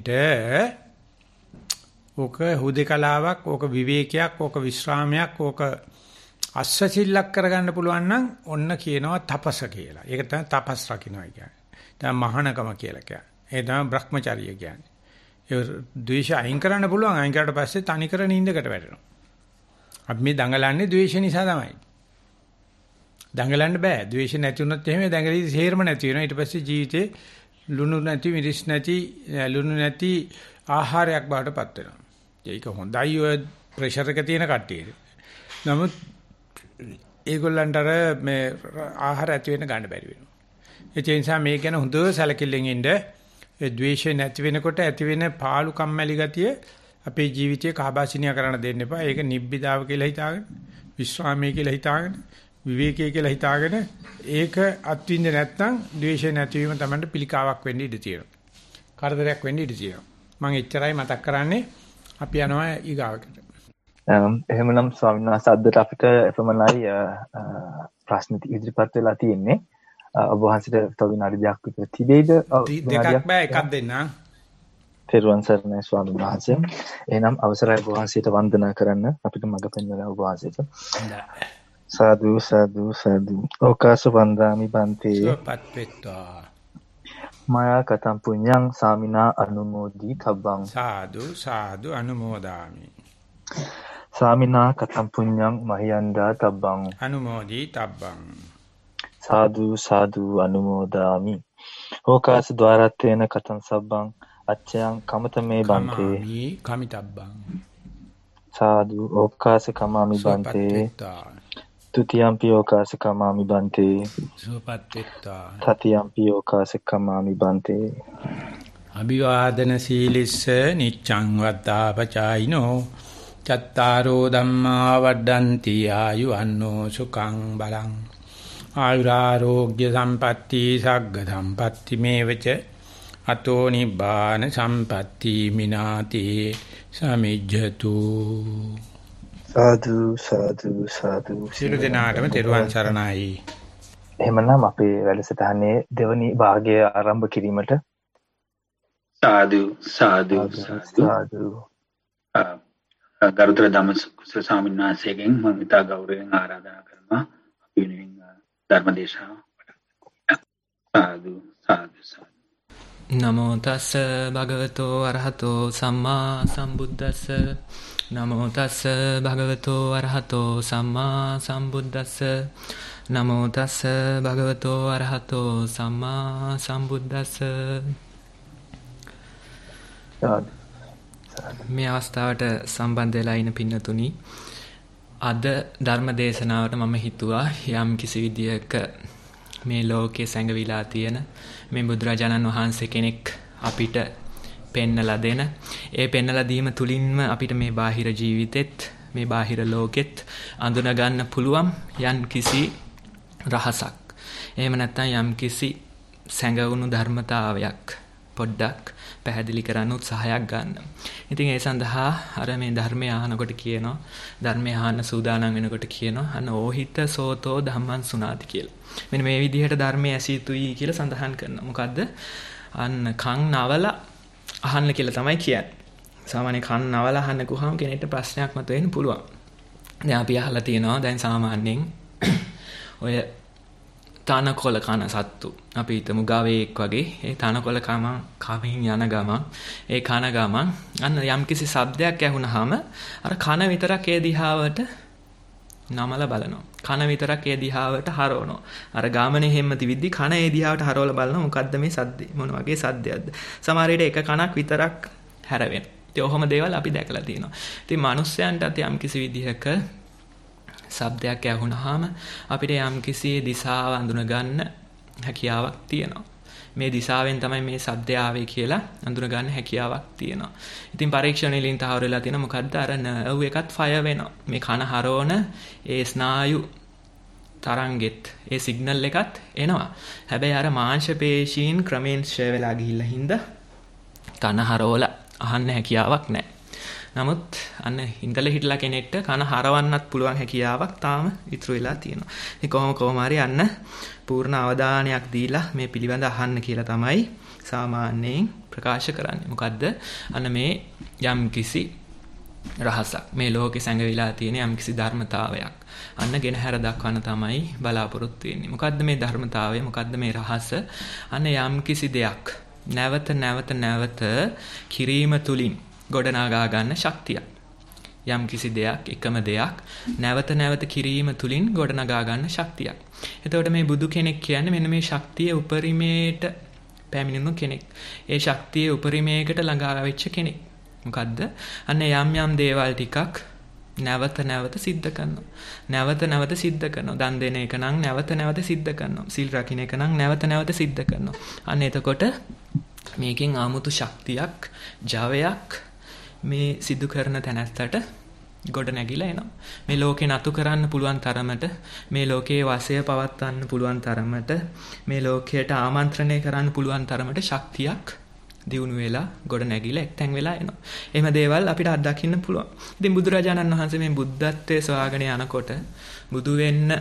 ඕක හුදේකලාවක්, ඕක විවේකයක්, ඕක විශ්‍රාමයක්, ඕක අස්වැසිල්ලක් කරගන්න පුළුවන් නම් ඔන්න කියනවා තපස කියලා. ඒක තමයි තපස් රකින්නයි කියන්නේ. දැන් මහානකම කියලා කියන්නේ. ඒ තමයි Brahmacharya කියන්නේ. ඒ ද්වේෂය අයින් කරන්න පුළුවන්. අයින් කරාට පස්සේ තනිකර නිින්දකට වැටෙනවා. අපි මේ දඟලන්නේ ද්වේෂ නිසා තමයි. දඟලන්න බෑ. ද්වේෂ නැති වුණොත් එහෙම දඟලී සේරම නැති වෙනවා. ඊට පස්සේ ජීවිතේ ලුණු නැති, මිරිස් නැති, ලුණු නැති ආහාරයක් බවට පත් වෙනවා. ඒක හොඳයි ඔය ප්‍රෙෂර් එක තියෙන කට්ටියට. නමුත් ඒගොල්ලන්ට අර මේ ආහාර ඇති වෙන්න ගන්න බැරි වෙනවා. ඒ නිසා මේ ගැන හොඳ සැලකිල්ලෙන් ඉන්න. ඒ ද්වේෂය නැති වෙනකොට ඇති වෙන පාළු කම්මැලි ගතිය අපේ ජීවිතේ කාබාසිනියා කරන්න දෙන්න එපා. ඒක නිබ්බිදාව කියලා හිතාගෙන, විස්වාමයේ කියලා හිතාගෙන, විවේකයේ කියලා හිතාගෙන ඒක අත්විඳ නැත්නම් ද්වේෂය නැතිවීම තමයි පිළිකාවක් වෙන්න ඉඩ තියෙනවා. කරදරයක් වෙන්න ඉඩ තියෙනවා. මම එච්චරයි මතක් කරන්නේ. අපි යනවා ඊගාවට. එහෙමනම් ස්වාමීන් වහන්සේ අදට අපිට එපමණයි ප්‍රශ්න ඉදිරිපත් වෙලා තියෙන්නේ. ඔබ වහන්සේට තව විනාඩි දෙකක් විතර තිබෙයිද? දෙකක් බෑ එකක් දෙන්න. තෙරුවන් සරණයි ස්වාමීන් වහන්සේ. එහෙනම් අවසරයි ඔබ වහන්සේට වන්දනා කරන්න අපිට මඟ පෙන්වන ඔබ වහන්සේට. සාදු සාදු සාදු. ඕකාස වන්දාමි බන්තේ. සුවපත් වෙත්වා. මායා කතම් පුඤ්ඤං සාමිනා අනුමෝදි තබ්බං. සාදු සාදු අනුමෝදාමි. සාමිනා කතම් පුඤ්ඤං මහියන්දා තබ්බං. අනුමෝදි තබ්බං. සාදු සාදු අනුමෝදාමි. ඕකාස ద్వාරත්තේන කතං සබ්බං අච්ඡයන් කමතමේ බන්තේ. කමාමි කමිතබ්බං. සාදු ඕකාස කමාමි බන්තේ. තුතියම්පි ඕකාස කමාමි බන්තේ. සුවපත්ත්වා. තතියම්පි ඕකාස කමාමි බන්තේ. අභිවාදන සීලිස්ස නිච්ඡං වද්දාපචායිනෝ චත්තාරෝ ධම්මා වඩ්ඩಂತಿ ආයුවන්නෝ සුඛං බලං ආයුරාෝග්‍ය සම්පatti සග්ග සම්පatti මේවච අතෝ නිබ්බාන සම්පatti මිනාති සමිජ්ජතු. සාදු සාදු සාදු. සියලු දෙනාටම තෙරුවන් සරණයි. එහෙමනම් අපේ වැඩසටහනේ දෙවනි භාගය ආරම්භ කිරීමට සාදු සාදු සාදු. ගරුතර ධම්මසුඛ ස්වාමීන් වහන්සේගෙන් මම ඉතා ගෞරවයෙන් ආරාධනා කරනවා අපි වෙනුවෙන් ධර්මදේශනාව සාදු සාදු සාදු. නමෝ තස්ස භගවතෝ අරහතෝ සම්මා සම්බුද්දස්ස. නමෝ තස්ස භගවතෝ අරහතෝ සම්මා සම්බුද්දස්ස. නමෝ තස්ස භගවතෝ අරහතෝ සම්මා සම්බුද්දස්ස. මේ අවස්ථාවට සම්බන්ධ වෙලා ඉන්න පින්නතුනි, අද ධර්ම දේශනාවට මම හිතුවා යම් කිසි විදියක මේ ලෝකයේ සැඟවිලා තියෙන මේ බුදුරජාණන් වහන්සේ කෙනෙක් අපිට පෙන්නලා දෙන, ඒ පෙන්නලා දීම තුලින්ම අපිට මේ බාහිර ජීවිතෙත් මේ බාහිර ලෝකෙත් අඳුන ගන්න පුළුවන් යම් කිසි රහසක්. එහෙම නැත්නම් යම් කිසි සැඟවුණු ධර්මතාවයක් පොඩ්ඩක් පැහැදිලි කරන්න උත්සාහයක් ගන්න. ඉතින් ඒ සඳහා අර මේ ධර්මය අහනකොට කියනවා, ධර්මය අහන්න සූදානම් වෙනකොට කියනවා අන්න ඕහිත සෝතෝ ධම්මං සුනාති කියලා. මෙන්න මේ විදිහට ධර්මය ඇසිය යුතුයි කියලා සඳහන් කරනවා. මොකද්ද? අන්න කන් නවල අහන්න කියලා තමයි කියන්නේ. සාමාන්‍ය කන් නවල අහන්න ගියාම කෙනෙක්ට ප්‍රශ්නයක් මතුවෙන්න පුළුවන්. දැන් අපි අහලා තියෙනවා දැන් සාමාන්‍යයෙන් ඔය තනකොළ කන සත්තු, අපි හිතමු ගවයෙක් වගේ, ඒ තනකොළ කම කමින් යන ගමන්, ඒ කන ගමන් අන්න යම්කිසි ශබ්දයක් ඇහුනහම අර කන විතරක් ඒ දිහාවට නමලා බලනවා. කන විතරක් ඒ දිහාවට හරවනවා. අර ගාමනේ හැම තිවිද්දි කන ඒ දිහාවට හරවලා බලනවා මොකද්ද මේ සද්දේ, මොන වගේ සද්දයක්ද. සමහර විට එක කනක් විතරක් හැරවෙන. ඉතින් ඔහොම දේවල් අපි දැකලා තියෙනවා. ඉතින් මිනිස්යන්ටත් යම්කිසි විදිහක ශබ්දයක් ඇහුනහම අපිට යම්කිසි දිශාව අඳුන ගන්න හැකියාවක් තියෙනවා. මේ දිශාවෙන් තමයි මේ ශබ්දය ආවේ කියලා අඳුන ගන්න හැකියාවක් තියෙනවා. ඉතින් පරීක්ෂණ වලින් තහවුරු වෙලා තියෙන මොකද්ද අර නර්ව් එකත් ෆයර් වෙනවා. මේ කන හරවන ඒ ස්නායු තරංගෙත් ඒ සිග්නල් එකත් එනවා. හැබැයි අර මාංශ පේශීන් ක්‍රමෙන් ෂය වෙලා ගිහිල්ලා හින්දා කන හරවලා අහන්න හැකියාවක් නැහැ. නමුත් අන්න හිඳලා හිටලා කෙනෙක්ට කන හරවන්නත් පුළුවන් හැකියාවක් තාම ඉතුරු වෙලා තියෙනවා. ඉතින් කොහොම කොහොම හරි අන්න පූර්ණ අවධානයක් දීලා මේ පිළිබඳ අහන්න කියලා තමයි සාමාන්‍යයෙන් ප්‍රකාශ කරන්නේ. මොකද්ද? අන්න මේ යම් කිසි රහසක්, මේ ලෝකේ සැඟවිලා තියෙන යම් කිසි ධර්මතාවයක් අන්න ගෙන හැර දක්වන්න තමයි බලාපොරොත්තු වෙන්නේ. මොකද්ද මේ ධර්මතාවය? මොකද්ද මේ රහස? අන්න යම් කිසි දෙයක් නැවත නැවත නැවත කිරීම තුලින් ගොඩනගා ගන්න ශක්තියක්. යම් කිසි දෙයක්, එකම දෙයක් නැවත නැවත කිරීම තුලින් ගොඩනගා ගන්න ශක්තියක්. එතකොට මේ බුදු කෙනෙක් කියන්නේ මෙන්න මේ ශක්තිය උපරිමයට පැමිණුණු කෙනෙක්. ඒ ශක්තිය උපරිමයකට ළඟා වෙච්ච කෙනෙක්. මොකද්ද? අන්න යම් යම් දේවල් ටිකක් නැවත නැවත සිද්ධ කරනවා. නැවත නැවත සිද්ධ කරනවා. දන් දෙන එක නම් නැවත නැවත සිද්ධ කරනවා. සීල් රකින්න එක නම් නැවත නැවත සිද්ධ කරනවා. අන්න එතකොට මේකෙන් ආමුතු ශක්තියක්, ජවයක් මේ සිදු කරන තැනැත්තට ගොඩ නැගිලා එනවා. මේ ලෝකේ නතු කරන්න පුළුවන් තරමට, මේ ලෝකයේ වාසය පවත්වන්න පුළුවන් තරමට, මේ ලෝකයට ආමන්ත්‍රණය කරන්න පුළුවන් තරමට ශක්තියක් දියුණු වෙලා ගොඩ නැගිලා එක්තැන් වෙලා එනවා. එහෙම දේවල් අපිට අත්දකින්න පුළුවන්. ඉතින් බුදුරජාණන් වහන්සේ මේ බුද්ධත්වයේ සොයාගෙන යනකොට බුදු වෙන්න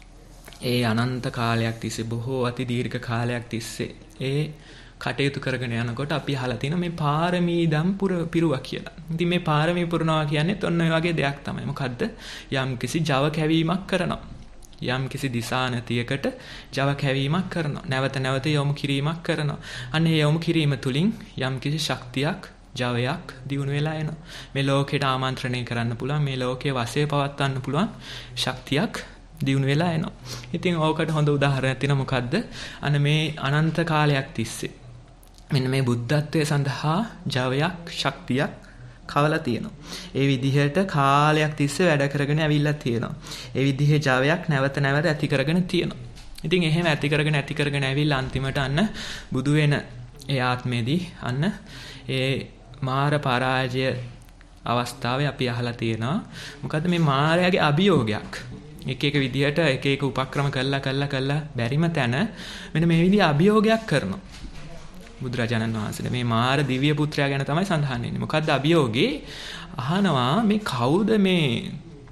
ඒ අනන්ත කාලයක් තිස්සේ, බොහෝ අති දීර්ඝ කාලයක් තිස්සේ ඒ කටයුතු කරගෙන යනකොට අපි අහලා තියෙන මේ පාරමී දම් පුර පිරුවා කියලා. ඉතින් මේ පාරමී පුරනවා කියන්නේත් ඔන්න ඔය වගේ දෙයක් තමයි. මොකද්ද? යම් කිසි ජව කැවීමක් කරනවා. යම් කිසි දිසානතියකට ජව කැවීමක් කරනවා. නැවත නැවත යොමු කිරීමක් කරනවා. අන්න ඒ යොමු කිරීම තුලින් යම් කිසි ශක්තියක්, ජවයක් දියුණු වෙලා එනවා. මේ ලෝකයට ආමන්ත්‍රණය කරන්න පුළුවන්, මේ ලෝකයේ වාසය පවත්වන්න පුළුවන් ශක්තියක් දියුණු වෙලා එනවා. ඉතින් ඕකට හොඳ උදාහරණයක් තියෙනවා. මොකද්ද? අන්න මේ අනන්ත කාලයක් තිස්සේ මෙන්න මේ බුද්ධත්වයේ සඳහා ජවයක්, ශක්තියක් කවලා තියෙනවා. ඒ විදිහට කාලයක් තිස්සේ වැඩ කරගෙන ඇවිල්ලා තියෙනවා. ඒ විදිහේ ජවයක් නැවත නැවත ඇති කරගෙන තියෙනවා. ඉතින් එහෙම ඇති කරගෙන ඇති කරගෙන ඇවිල්ලා අන්තිමට අන්න බුදු වෙන ඒ ආත්මෙදී අන්න ඒ මාර පරාජය අවස්ථාවේ අපි අහලා තියෙනවා. මොකද්ද මේ මායාවේ අභියෝගයක්. එක එක විදිහට එක එක උපක්‍රම කළා කළා කළා බැරිම තැන මෙන්න මේ විදිහ අභියෝගයක් කරනවා. බුදුරජාණන් වහන්සේ මේ මාර දිව්‍ය පුත්‍රයා ගැන තමයි සඳහන් වෙන්නේ. මොකද්ද අභියෝගේ? අහනවා මේ කවුද මේ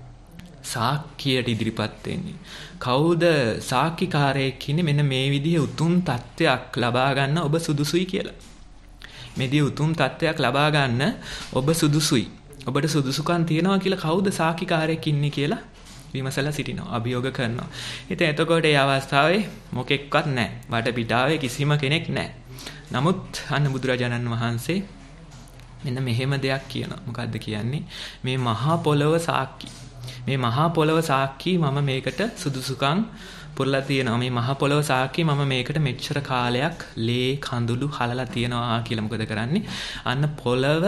සාක්කියට ඉදිරිපත් වෙන්නේ? කවුද සාක්කිකාරයෙක් ඉන්නේ මෙන්න මේ විදිහේ උතුම් තත්ත්වයක් ලබා ගන්න ඔබ සුදුසුයි කියලා. මේදී උතුම් තත්ත්වයක් ලබා ගන්න ඔබ සුදුසුයි. ඔබට සුදුසුකම් තියෙනවා කියලා කවුද සාක්කිකාරයෙක් ඉන්නේ කියලා විමසලා සිටිනවා, අභියෝග කරනවා. ඉතින් එතකොට ඒ අවස්ථාවේ මොකෙක්වත් නැහැ. වටපිටාවේ කිසිම කෙනෙක් නැහැ. නමුත් අන්න බුදුරජාණන් වහන්සේ මෙන්න මෙහෙම දෙයක් කියනවා. මොකද්ද කියන්නේ? මේ මහා පොළව සාක්කි. මේ මහා පොළව සාක්කි මම මේකට සුදුසුකම් පුරලා තියෙනවා. මේ මහා පොළව සාක්කි මම මේකට මෙච්චර කාලයක් ලේ කඳුළු හලලා තියෙනවා කියලා. මොකද කරන්නේ? අන්න පොළව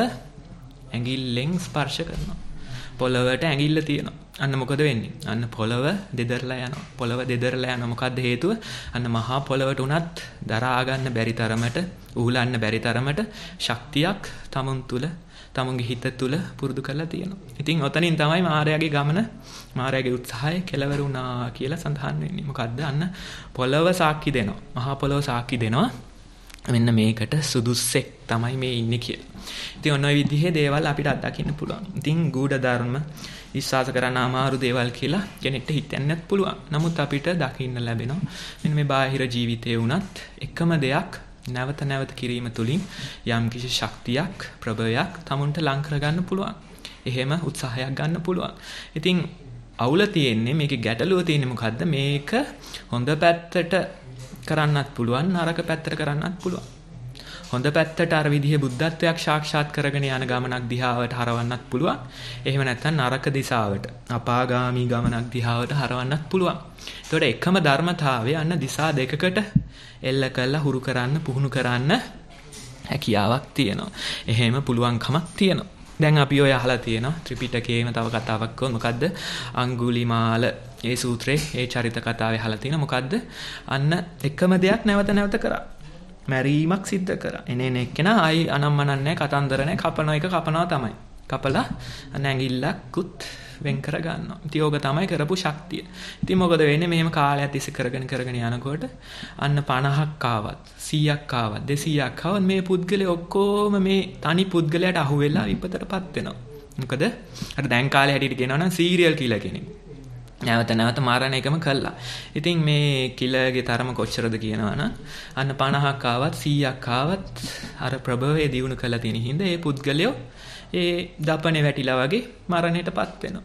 ඇඟිල්ලෙන් ස්පර්ශ කරනවා. පොළවට ඇඟිල්ල තියෙනවා. අන්න මොකද වෙන්නේ? අන්න පොළව දෙදරලා යනවා. පොළව දෙදරලා යනවා. මොකද්ද හේතුව? අන්න මහා පොළවට උනත් දරා ගන්න බැරි තරමට, උහුලන්න බැරි තරමට ශක්තියක් තමුන් තුල, තමුන්ගේ හිත තුල පුරුදු කරලා තියෙනවා. ඉතින් ඔතනින් තමයි මායාවේ ගමන, මායාවේ උත්සාහය කෙලවර වුණා කියලා සඳහන් වෙන්නේ. මොකද්ද? අන්න පොළව සාක්ෂි දෙනවා. මහා පොළව සාක්ෂි දෙනවා. මෙන්න මේකට සුදුස්සෙක් තමයි මේ ඉන්නේ කියලා. ඉතින් ඔන්න ඔය විදිහේ දේවල් අපිට අත්දකින්න පුළුවන්. ඉතින් ගුඪ ධර්ම විශ්වාස කරන්න අමාරු දේවල් කියලා කෙනෙක්ට හිතෙන්නත් පුළුවන්. නමුත් අපිට දකින්න ලැබෙනවා මෙන්න මේ බාහිර ජීවිතේ වුණත් එකම දෙයක් නැවත නැවත කිරීම තුළින් යම් කිසි ශක්තියක්, ප්‍රබවයක් තමුන්ට ලං කරගන්න පුළුවන්. එහෙම උත්සාහයක් ගන්න පුළුවන්. ඉතින් අවුල තියෙන්නේ, මේකේ ගැටලුව තියෙන්නේ මොකද්ද? මේක හොඳ පැත්තට කරන්නත් පුළුවන්, නරක පැත්තට කරන්නත් පුළුවන්. හොඳ පැත්තට අර විදිහේ බුද්ධත්වයක් සාක්ෂාත් කරගෙන යන ගමනක් දිහාවට හරවන්නත් පුළුවන්. එහෙම නැත්නම් නරක දිශාවට, අපාගාමී ගමනක් දිහාවට හරවන්නත් පුළුවන්. ඒතකොට එකම ධර්මතාවය අන්න දිශා දෙකකට එල්ල කරලා හුරු කරන්න, පුහුණු කරන්න හැකියාවක් තියෙනවා. එහෙම පුළුවන්කමක් තියෙනවා. දැන් අපි ඔය අහලා තියෙනවා ත්‍රිපිටකයේම තව කතාවක් කොහොමද? මොකද්ද? අඟුලිමාල ඒ සූත්‍රයේ ඒ චරිත කතාවේ අහලා තියෙනවා. මොකද්ද? අන්න එකම දෙයක් නැවත නැවත කරා. මැරීමක් සිද්ධ කරා. එනේ නේ එක්කෙනා ආයි අනම්මනක් නැහැ, කතන්දර නැහැ, කපන එක කපනවා තමයි. කපලා අන්න ඇඟිල්ලකුත් වෙන් කර ගන්නවා. ඉතින් ඕක තමයි කරපු ශක්තිය. ඉතින් මොකද වෙන්නේ? මෙහෙම කාලයක් තිස්සේ කරගෙන කරගෙන යනකොට අන්න පනහක් ආවත්, සීයක් ආවත්, දෙසීයක් ආවත් මේ පුද්ගලයා ඔක්කොම මේ තනි පුද්ගලයාට අහු වෙලා විපතටපත් වෙනවා. මොකද අර දැන් කාලේ හැටියට කියනවා නම් සීරියල් කිලර් කෙනෙක්. නැවත නැවත මාරණ එකම කළා. ඉතින් මේ කිලර්ගේ තරම කොච්චරද කියනවා නම් අන්න පනහක් ආවත්, සීයක් ආවත් අර ප්‍රභවයේ දියුණු කළා තියෙන හින්දා ඒ පුද්ගලයෝ ඒ දපනේ වැටිලා වගේ මරණයටපත් වෙනවා.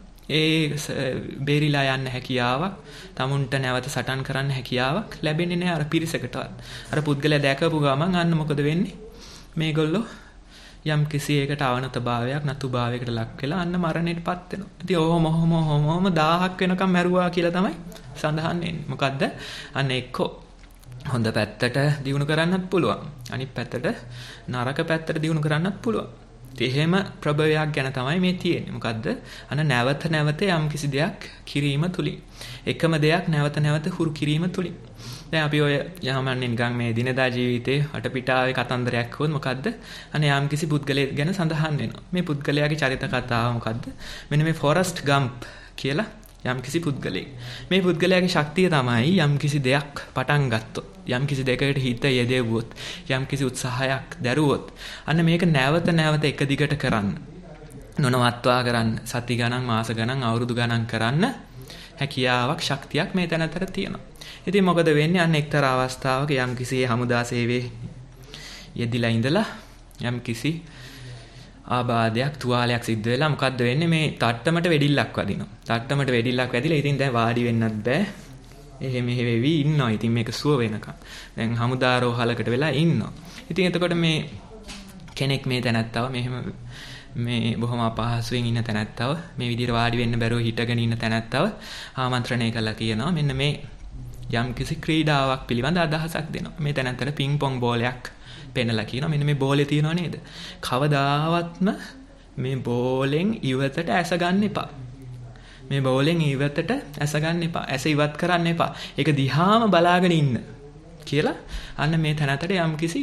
ඒ බේරිලා යන්න හැකියාවක්, තමුන්ට නැවත සටන් කරන්න හැකියාවක් ලැබෙන්නේ නැහැ අර පිරිසකටවත්. අර පුද්ගලයා දැකපු ගමන් අන්න මොකද වෙන්නේ? මේගොල්ලෝ යම් කිසි එකට අවනත භාවයක්, නතු භාවයකට ලක් වෙලා අන්න මරණයටපත් වෙනවා. ඉතින් ඔහොම ඔහොම ඔහොම දහයක් වෙනකම් මැරුවා කියලා තමයි සඳහන් වෙන්නේ. මොකද්ද? අන්න එක්කෝ හොඳ පැත්තට දියුණු කරන්නත් පුළුවන්. අනිත් පැත්තට නරක පැත්තට දියුණු කරන්නත් පුළුවන්. එහෙම ප්‍රභවයක් ගැන තමයි මේ තියෙන්නේ. මොකද්ද? අන නැවත නැවත යම් කිසි දෙයක් කිරීම තුලින්. එකම දෙයක් නැවත නැවත හුරු කිරීම තුලින්. දැන් අපි ඔය යහමන්නේ නිකන් මේ දිනදා ජීවිතේ අටපිටාවේ කතන්දරයක් හොත් මොකද්ද? අනේ යම් කිසි පුද්ගලයෙක් ගැන සඳහන් වෙනවා. මේ පුද්ගලයාගේ චරිත කතාව මොකද්ද? මෙන්න මේ ෆොරස්ට් ගම්ප් කියලා යම් කිසි පුද්ගලයෙක්. මේ පුද්ගලයාගේ ශක්තිය තමයි යම් කිසි දෙයක් පටන් ගත්තොත්, යම් කිසි දෙයකට හිත යෙදෙව්වොත්, යම් කිසි උත්සාහයක් දැරුවොත්, අන්න මේක නැවත නැවත එක දිගට කරන්න. නොනවත්වා කරන්න, සති ගණන්, මාස ගණන්, අවුරුදු ගණන් කරන්න හැකියාවක්, ශක්තියක් මේ තැනතර තියෙනවා. ඉතින් මොකද වෙන්නේ? අන්න එක්තරා අවස්ථාවක යම් කිසි හමුදා සේවයේ යෙදිලා ඉඳලා යම් කිසි ආබාධයක්, තුවාලයක් සිද්ධ වෙලා මොකද්ද වෙන්නේ? මේ තට්ටමට වෙඩිල්ලක් වදිනවා. තට්ටමට වෙඩිල්ලක් වැදිලා ඉතින් දැන් වාඩි වෙන්නත් බෑ. එහෙ මෙහෙ වෙවි ඉන්නවා. ඉතින් මේක සුව වෙනකම්. දැන් හමුදා රෝහලකට වෙලා ඉන්නවා. ඉතින් එතකොට මේ කෙනෙක් මේ තැනත්තව මෙහෙම මේ බොහොම අපහසුයෙන් ඉන්න තැනත්තව මේ විදිහට වාඩි වෙන්න බැරුව හිටගෙන ඉන්න තැනත්තව ආමන්ත්‍රණය කළා කියනවා. මෙන්න මේ යම් කිසි ක්‍රීඩාවක් පිළිබඳ අදහසක් දෙනවා. මේ තැනත්තට පිං පොං බෝලයක් පෙන්නලා කියනවා. මෙන්න මේ බෝලේ තියෙනව නේද? කවදාවත්ම මේ බෝලෙන් ඉවතට ඇස ගන්න එපා. මේ බෝලෙන් ඉවතට ඇස ගන්න එපා. ඇස ඉවත් කරන්න එපා. ඒක දිහාම බලාගෙන ඉන්න කියලා අන්න මේ තැනතට යම් කිසි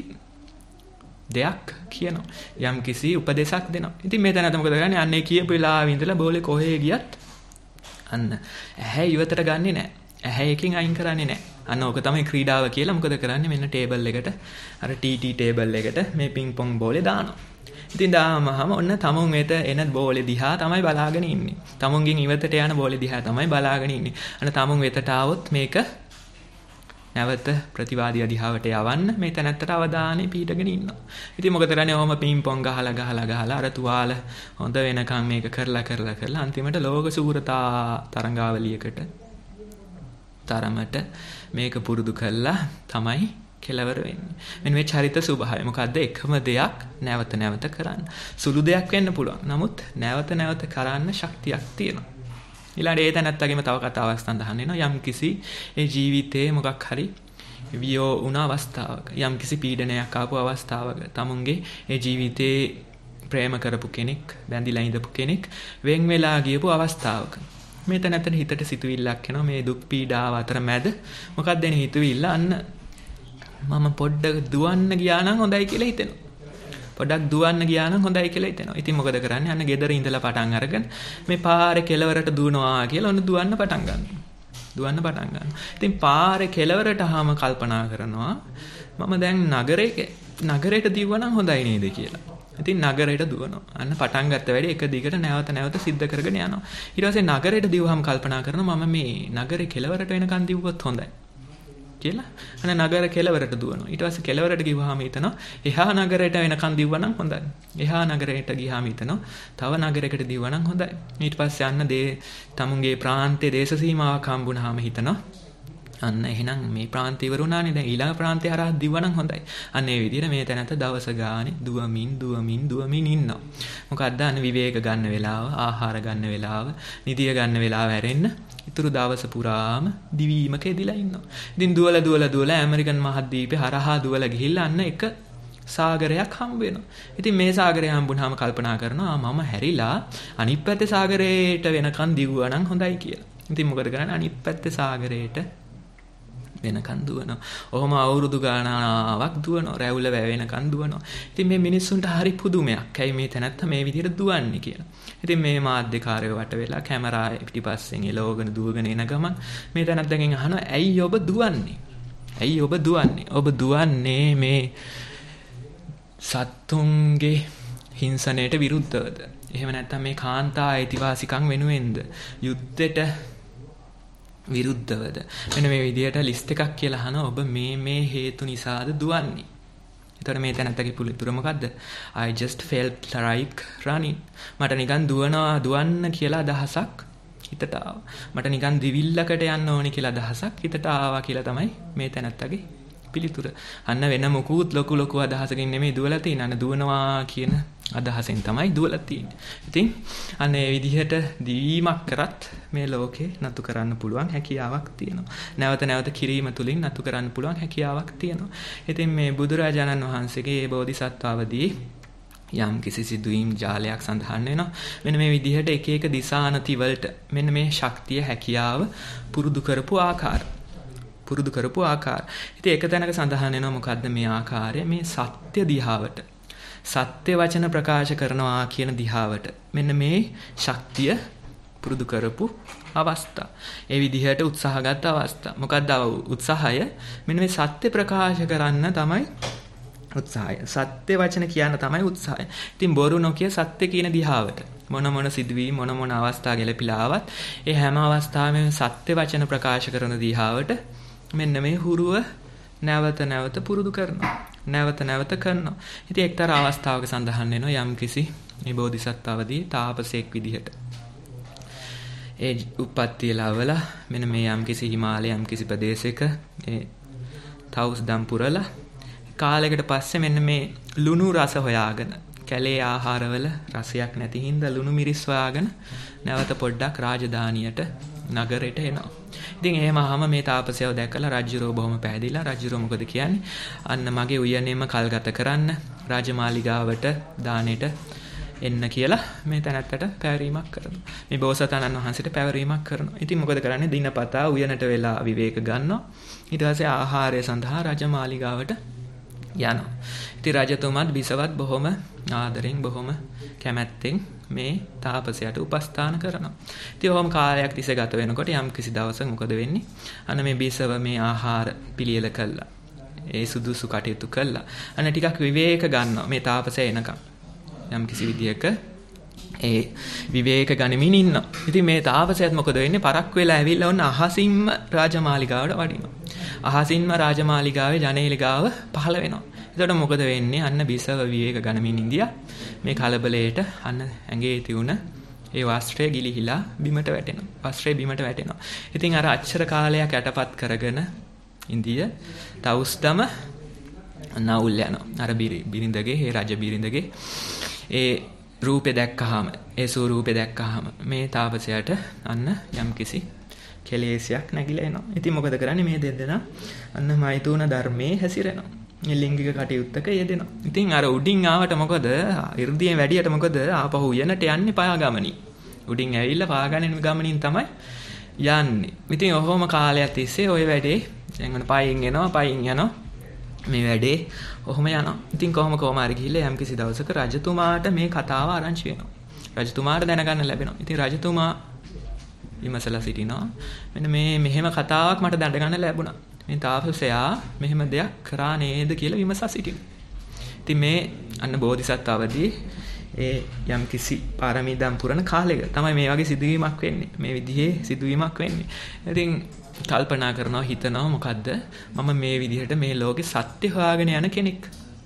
දෙයක් කියනවා. යම් කිසි උපදේශයක් දෙනවා. ඉතින් මේ තැනත මොකද කරන්නේ? අන්න ඒ කියපු වෙලාවෙ ඉඳලා බෝලේ කොහේ ගියත් අන්න ඇහැ ඉවතට ගන්නෙ නැහැ. ඇහැ එකකින් අයින් කරන්නේ නැහැ. අන්න ඕක තමයි ක්‍රීඩාව කියලා. මොකද කරන්නේ? මෙන්න ටේබල් එකට, අර ටී ටී ටේබල් එකට මේ පිං පොං බෝලේ දානවා. ඉතින් දාමහම ඔන්න තමුන් වෙත එන බෝලේ දිහා තමයි බලාගෙන ඉන්නේ. තමුන්ගෙන් ඉවතට යන බෝලේ දිහා තමයි බලාගෙන ඉන්නේ. අන්න තමුන් වෙතට આવොත් මේක නැවත ප්‍රතිවාදී දිහාවට යවන්න මේ තැනත්තට අවධානය පිහිටගෙන ඉන්නවා. ඉතින් මොකද කරන්නේ? ඔහම පිං පොං ගහලා ගහලා ගහලා අර තුවාල හොඳ වෙනකම් මේක කරලා කරලා කරලා අන්තිමට ලෝක සූරතා තරංගාවලියකට තරමට මේක පුරුදු කළා තමයි කෙලවර වෙන්නේ. මෙන්න මේ චරිත ස්වභාවය මොකද්ද? එකම දෙයක් නැවත නැවත කරන්න. සුළු දෙයක් වෙන්න පුළුවන්. නමුත් නැවත නැවත කරන්න ශක්තියක් තියෙනවා. ඊළඟට ඒ තැනත්තගෙම තව කතාවක් සඳහන් වෙනවා. යම් කිසි ඒ ජීවිතයේ මොකක් හරි වියෝ වුණ අවස්ථාවක, යම් කිසි පීඩනයක් ආපු අවස්ථාවක, තමුන්ගේ ඒ ජීවිතේ ප්‍රේම කරපු කෙනෙක්, බැඳිලා ඉඳපු කෙනෙක් වෙන් වෙලා ගියපු අවස්ථාවක මේ තැනත්තට හිතට සිතුවිල්ලක් එනවා. මේ දුක් පීඩාව අතර මැද මොකක්ද එන හිතුවිල්ල? අන්න මම පොඩ්ඩක් දුවන්න ගියා නම් හොඳයි කියලා හිතෙනවා. පොඩ්ඩක් දුවන්න ගියා නම් හොඳයි කියලා හිතෙනවා. ඉතින් මොකද කරන්නේ? අන්න ගෙදර ඉඳලා පටන් අරගෙන මේ පාරේ කෙළවරට දුවනවා කියලා ඔන්න දුවන්න පටන් ගන්නවා. දුවන්න පටන් ගන්නවා. ඉතින් පාරේ කෙළවරට ආවම කල්පනා කරනවා මම දැන් නගරේ නගරයට දිව්වනම් හොඳයි නේද කියලා. ඉතින් නගරයට දුවනවා. අන්න පටන් ගත්ත වැඩේ එක දිගට නැවත නැවත සිද්ධ කරගෙන යනවා. ඊට පස්සේ නගරයට දිව්වහම කල්පනා කරනවා මම මේ නගරේ කෙළවරට වෙනකන් දිව්වොත් හොඳයි කියලා. අන්න නගර කෙළවරට දුවනවා. ඊට පස්සේ කෙළවරට ගිහුවාම හිතනවා එහා නගරයට වෙනකන් දිව්වනම් හොඳයි. එහා නගරයට ගියාම හිතනවා තව නගරයකට දිව්වනම් හොඳයි. ඊට පස්සේ අන්න දේ තමුන්ගේ ප්‍රාන්තයේ දේශ සීමාවක් හම්බුනහම හිතනවා අන්න එහෙනම් මේ ප්‍රාන්තය ඉවර වුණානේ, දැන් ඊළඟ ප්‍රාන්තය හරහා දිව්වනම් හොඳයි. අන්න ඒ විදිහට මේ තැනට දවස ගානේ දුවමින් දුවමින් දුවමින් ඉන්නවා. මොකක්ද? අන්න විවේක ගන්න වෙලාව, ආහාර ගන්න වෙලාව, නිදිය ගන්න වෙලාව හැරෙන්න ඉතුරු දවස පුරාම දිවීමක එදිලා ඉන්නවා. ඉතින් දුවලා දුවලා දුවලා ඇමරිකන් මහද්වීපේ හරහා දුවලා ගිහිල්ලා අන්න එක සාගරයක් හම්බ වෙනවා. ඉතින් මේ සාගරය හම්බුනහම කල්පනා කරනවා මම හැරිලා අනිත් පැත්තේ සාගරයට වෙනකන් දිව්වනම් හොඳයි කියලා. ඉතින් මොකද කරන්නේ? අනිත් පැත්තේ සාගරයට වෙනකන් දුවනවා. ඔහොම අවුරුදු ගණනාවක් දුවනවා. රැවුල වැවෙනකන් දුවනවා. ඉතින් මේ මිනිස්සුන්ට හරි පුදුමයක්. ඇයි මේ තැනත්තා මේ විදිහට දුවන්නේ කියලා. ඉතින් මේ මාධ්‍යකාරයෝ වට වෙලා කැමරා පිටිපස්සෙන් එලවගෙන දුවගෙන එන ගමන් මේ තැනත්තගෙන් අහනවා ඇයි ඔබ දුවන්නේ? ඇයි ඔබ දුවන්නේ? ඔබ දුවන්නේ මේ සත්තුන්ගේ හිංසනයට විරුද්ධවද? එහෙම නැත්නම් මේ කාන්තා අයිතිවාසිකම් වෙනුවෙන්ද? යුද්ධෙට විරුද්ධවද? මෙන්න මේ විදිහට ලිස්ට් එකක් කියලා අහනවා ඔබ මේ මේ හේතු නිසාද දුවන්නේ? එතකොට මේ තැනත්තගේ පුලිතුර මොකද්ද? I just felt like running. මට නිකන් දුවනවා දුවන්න කියලා අදහසක් හිතට ආවා. මට නිකන් දිවිල්ලකට යන්න ඕනි කියලා අදහසක් හිතට ආවා කියලා තමයි මේ තැනත්තගේ පිළිතුර. අන්න වෙන මොකුත් ලොකු ලොකු අදහසකින් නෙමෙයි දුවලා තියෙන්නේ. අන්න දුවනවා කියන අදහසෙන් තමයි දුවලා තියෙන්නේ. ඉතින් අන්න ඒ විදිහට දිවීමක් කරත් මේ ලෝකේ නතු කරන්න පුළුවන් හැකියාවක් තියෙනවා. නැවත නැවත කිරීම තුලින් නතු කරන්න පුළුවන් හැකියාවක් තියෙනවා. ඉතින් මේ බුදුරජාණන් වහන්සේගේ බෝධිසත්ව අවදී යම් කිසි සිදුවීම් ජාලයක් සඳහන් වෙනවා. මෙන්න මේ විදිහට එක එක දිශානති වලට මෙන්න මේ ශක්තිය හැකියාව පුරුදු කරපු ආකාර. පුරුදු කරපු ආකාර. ඉතින් එක තැනක සඳහන් වෙනවා මොකද්ද මේ ආකාරය? මේ සත්‍ය දිහාවට. සත්‍ය වචන ප්‍රකාශ කරනවා කියන දිහාවට. මෙන්න මේ ශක්තිය පුරුදු කරපු අවස්ථා. ඒ විදිහට උත්සාහගත් අවස්ථා. මොකක්ද උත්සාහය? මෙන්න මේ සත්‍ය ප්‍රකාශ කරන්න තමයි උත්සාහය. සත්‍ය වචන කියන්න තමයි උත්සාහය. ඉතින් බොරු නොකිය සත්‍ය කියන දිහාවට මොන මොන සිදුවීම් මොන මොන අවස්ථා ගැලපිලා ආවත් ඒ හැම අවස්ථාවෙම සත්‍ය වචන ප්‍රකාශ කරන දිහාවට මෙන්න මේ හුරුව නැවත නැවත පුරුදු කරනවා. නැවත නැවත කරනවා. ඉතින් එක්තරා අවස්ථාවක සඳහන් වෙනවා යම් කිසි මේ බෝධිසත්වවදී තාපසයෙක් විදිහට ඒ උපත්තිය ලැබලා මෙන්න මේ යම් කිසි හිමාලය යම් කිසි ප්‍රදේශයක ඒ තවුස් දම් පුරලා කාලයකට පස්සේ මෙන්න මේ ලුණු රස හොයාගෙන කැලේ ආහාරවල රසයක් නැති හින්දා ලුණු මිරිස් හොයාගෙන නැවත පොඩ්ඩක් රාජධානියට නගරයට එනවා. ඉතින් එහෙමම මේ තාපසයව දැකලා රජුරෝ බොහොම පැහැදිලා රජුරෝ මොකද කියන්නේ? අන්න මගේ උයනේම කල් ගත කරන්න රාජමාලිගාවට දානෙට එන්න කියලා මේ තැනැත්තට පැවරීමක් කරනවා. මේ බෝසතාණන් වහන්සේට පැවරීමක් කරනවා. ඉතින් මොකද කරන්නේ? දිනපතා උයනට වෙලා විවේක ගන්නවා. ඊට පස්සේ ආහාරය සඳහා රාජමාලිගාවට යනවා. ඉතින් රජතුමාත් බිසවත් බොහොම ආදරෙන් බොහොම කැමැත්තෙන් මේ තාපසයාට උපස්ථාන කරනවා. ඉතින් ඔහොම කාලයක් තිස්සේ ගත වෙනකොට යම් කිසි දවසක මොකද වෙන්නේ? අන්න මේ බිසව මේ ආහාර පිළියෙල කළා. ඒ සුදුසු කටයුතු කළා. අන්න ටිකක් විවේක ගන්නවා මේ තාපසයා එනකම්. යම් කිසි විදියක ඒ විවේක ගනිමින් ඉන්නවා. ඉතින් මේ තාපසයාත් මොකද වෙන්නේ? පරක් වෙලා ඇවිල්ලා ඔන්න අහසින්ම රාජමාලිගාවට වඩිනවා. අහසින්ම රාජමාලිගාවේ ජනේල ගාව පහළ වෙනවා. එතකොට මොකද වෙන්නේ? අන්න බිසව විවේක ගනිමින් ඉඳියා. මේ කලබලයට අන්න ඇඟේ තියුණ ඒ වස්ත්‍රය ගිලිහිලා බිමට වැටෙනවා. වස්ත්‍රය බිමට වැටෙනවා. ඉතින් අර අච්චර කාලයක් යටපත් කරගෙන ඉන්දිය තවුස්දම නවුල් යනවා. අර බිරිඳගේ, ඒ රජ බිරිඳගේ ඒ රූපේ දැක්කහම, ඒ ස්වරූපේ දැක්කහම මේ තාපසයාට අන්න යම්කිසි කෙලෙසයක් නැగిලා එනවා. ඉතින් මොකද කරන්නේ? මේ දෙදෙනා අන්න මෛතුන ධර්මයේ හැසිරෙනවා. ලිංගික කටයුත්තක යෙදෙනවා. ඉතින් අර උඩින් ආවට මොකද? 이르දියෙන් වැඩියට මොකද? ආපහු යන්නට යන්නේ පාගමනින්. උඩින් ඇවිල්ලා පාගමනින් ගමනින් තමයි යන්නේ. ඉතින් ඔහොම කාලයක් තිස්සේ ওই වැඩේ දැන් පයින් එනවා, පයින් යනවා. මේ වැඩේ ඔහොම යනවා. ඉතින් කොහොම කොහම හරි ගිහිල්ලා යම්කිසි දවසක රජතුමාට මේ කතාව ආරංචි වෙනවා. රජතුමාට දැනගන්න ලැබෙනවා. ඉතින් රජතුමා විමසලා සිටිනවා. මෙන්න මේ මෙහෙම කතාවක් මට දැනගන්න ලැබුණා. මේ තාපසයා මෙහෙම දෙයක් කරා නේද කියලා විමසා සිටිනවා. ඉතින් මේ අන්න බෝධිසත්වවදී ඒ යම් කිසි පාරමීදම් පුරන කාලයක තමයි මේ වගේ සිදුවීමක් වෙන්නේ. මේ විදිහේ සිදුවීමක් වෙන්නේ. ඉතින් කල්පනා කරනවා, හිතනවා මොකද්ද? මම මේ විදිහට මේ ලෝකේ සත්‍ය හොයාගෙන යන කෙනෙක්.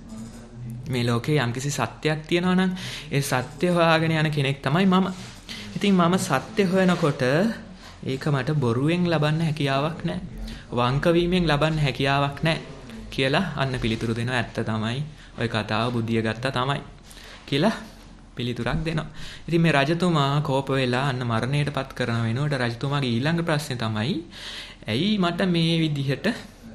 මේ ලෝකේ යම් කිසි සත්‍යයක් තියෙනවා නම් ඒ සත්‍ය හොයාගෙන යන කෙනෙක් තමයි මම. ඉතින් මම සත්‍ය හොයනකොට ඒක මට බොරුවෙන් ලබන්න හැකියාවක් නැහැ. වංක වීමෙන් ලබන්න හැකියාවක් නැහැ කියලා අන්න පිළිතුරු දෙනවා. ඇත්ත තමයි. ওই කතාව බුද්ධිය ගත්තා තමයි කියලා පිළිතුරක් දෙනවා. ඉතින් මේ රජතුමා කෝප වෙලා අන්න මරණයටපත් කරන වෙනකොට රජතුමාගේ ඊළඟ ප්‍රශ්නේ තමයි ඇයි මට මේ විදිහට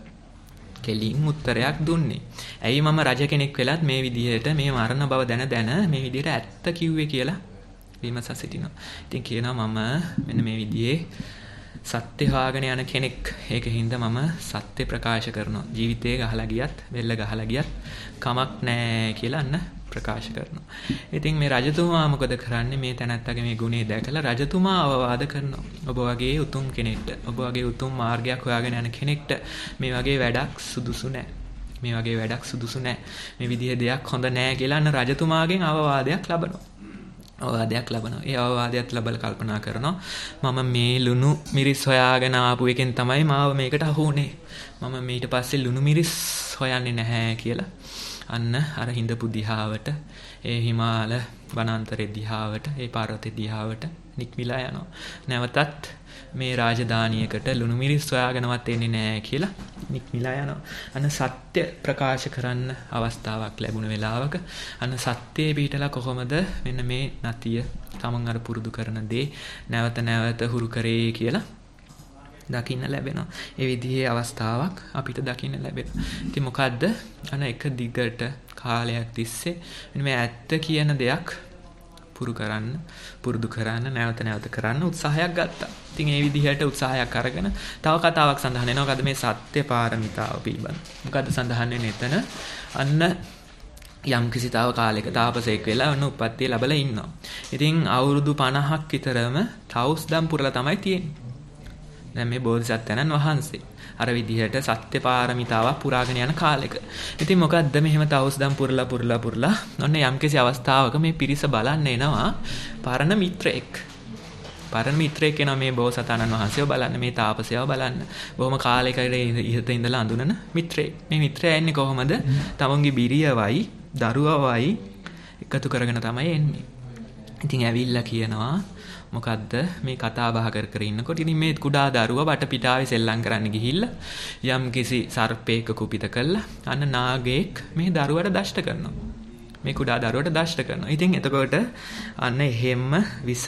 කෙලින් උත්තරයක් දුන්නේ? ඇයි මම රජ කෙනෙක් වෙලත් මේ විදිහට මේ මරණ බව දැන දැන මේ විදිහට ඇත්ත කිව්වේ කියලා විමසා සිටිනවා. ඉතින් කියනවා මම මෙන්න මේ විදිහේ සත්‍ය හොයාගෙන යන කෙනෙක්. ඒකින්ද මම සත්‍ය ප්‍රකාශ කරනවා. ජීවිතේ ගහලා ගියත්, වෙල්ල ගහලා ගියත් කමක් නැහැ කියලා අන්න ප්‍රකාශ කරනවා. ඉතින් මේ රජතුමා මොකද කරන්නේ? මේ තැනැත්තගේ මේ ගුණේ දැකලා රජතුමා අවවාද කරනවා. ඔබ වගේ උතුම් කෙනෙක්ට, ඔබ වගේ උතුම් මාර්ගයක් හොයාගෙන යන කෙනෙක්ට මේ වගේ වැඩක් සුදුසු නැහැ. මේ වගේ වැඩක් සුදුසු නැහැ. මේ විදිහේ දෙයක් හොඳ නැහැ කියලා අන්න රජතුමාගෙන් අවවාදයක් ලබනවා. අවවාදයක් ලබනවා. ඒ අවවාදයක් ලැබලා කල්පනා කරනවා මම මේ ලුණු මිරිස් හොයාගෙන ආපු එකෙන් තමයි මාව මේකට අහු වුනේ. මම ඊට පස්සේ ලුණු මිරිස් හොයන්නේ නැහැ කියලා අන්න අර හිඳපු දිහාවට, ඒ හිමාල වනාන්තරේ දිහාවට, ඒ පර්වතේ දිහාවට නික්මිලා යනවා. නැවතත් මේ රාජධානියකට ලුණු මිරිස් හොයාගෙනවත් එන්නේ නැහැ කියලා නික්මිලා යනවා. අන්න සත්‍ය ප්‍රකාශ කරන්න අවස්ථාවක් ලැබුණ වෙලාවක අන්න සත්‍යයේ පිටලා කොහොමද මෙන්න මේ නතිය තමන් අර පුරුදු කරන දේ නැවත නැවත හුරු කරේ කියලා දකින්න ලැබෙනවා. ඒ විදිහේ අවස්ථාවක් අපිට දකින්න ලැබෙනවා. ඉතින් මොකද්ද? අන එක දිගට කාලයක් තිස්සේ මෙන්න මේ ඇත්ත කියන දෙයක් පුරු කරන්න, පුරුදු කරන්න, නැවත නැවත කරන්න උත්සාහයක් ගත්තා. ඉතින් ඒ විදිහට උත්සාහයක් අරගෙන තව කතාවක් සඳහන් වෙනවා. මොකද මේ සත්‍ය පාරමිතාව පිළිබඳ. මොකද සඳහන් වෙන්නේ එතන අන්න යම් කිසි තව කාලයක තාපසයෙක් වෙලා ඔන්න උප්පත්තිය ලැබලා ඉන්නවා. ඉතින් අවුරුදු පනහක් විතරම තවුස්දම් පුරලා තමයි තියෙන්නේ. දැන් මේ බෝධිසත්වයන්න් වහන්සේ අර විදිහට සත්‍ය පාරමිතාවක් පුරාගෙන යන කාලෙක. ඉතින් මොකද්ද මෙහෙම තවුස්දම් පුරලා පුරලා පුරලා ඔන්න යම් කිසි අවස්ථාවක මේ පිරිස බලන්න එනවා පරණ මිත්‍රයෙක්. පරණ මිත්‍රයෙක් එනවා මේ බෝසතාණන් වහන්සේව බලන්න, මේ තාපසයව බලන්න. බොහොම කාලයකට ඉහත ඉඳලා අඳුනන මිත්‍රයෙක්. මේ මිත්‍රයා එන්නේ කොහොමද? තමන්ගේ බිරියවයි දරුවවයි එකතු කරගෙන තමයි එන්නේ. ඉතින් ඇවිල්ලා කියනවා මොකද්ද මේ කතා බහ කර කර ඉන්නකොට ඉතින් මේ කුඩා දරුවා වටපිටාවේ සෙල්ලම් කරන්න ගිහිල්ලා යම් කිසි සර්පේක කුපිත කළා අන්න නාගයෙක් මේ දරුවට දෂ්ට කරනවා. මේ කුඩා දරුවට දෂ්ට කරනවා. ඉතින් එතකොට අන්න එහෙම්ම විස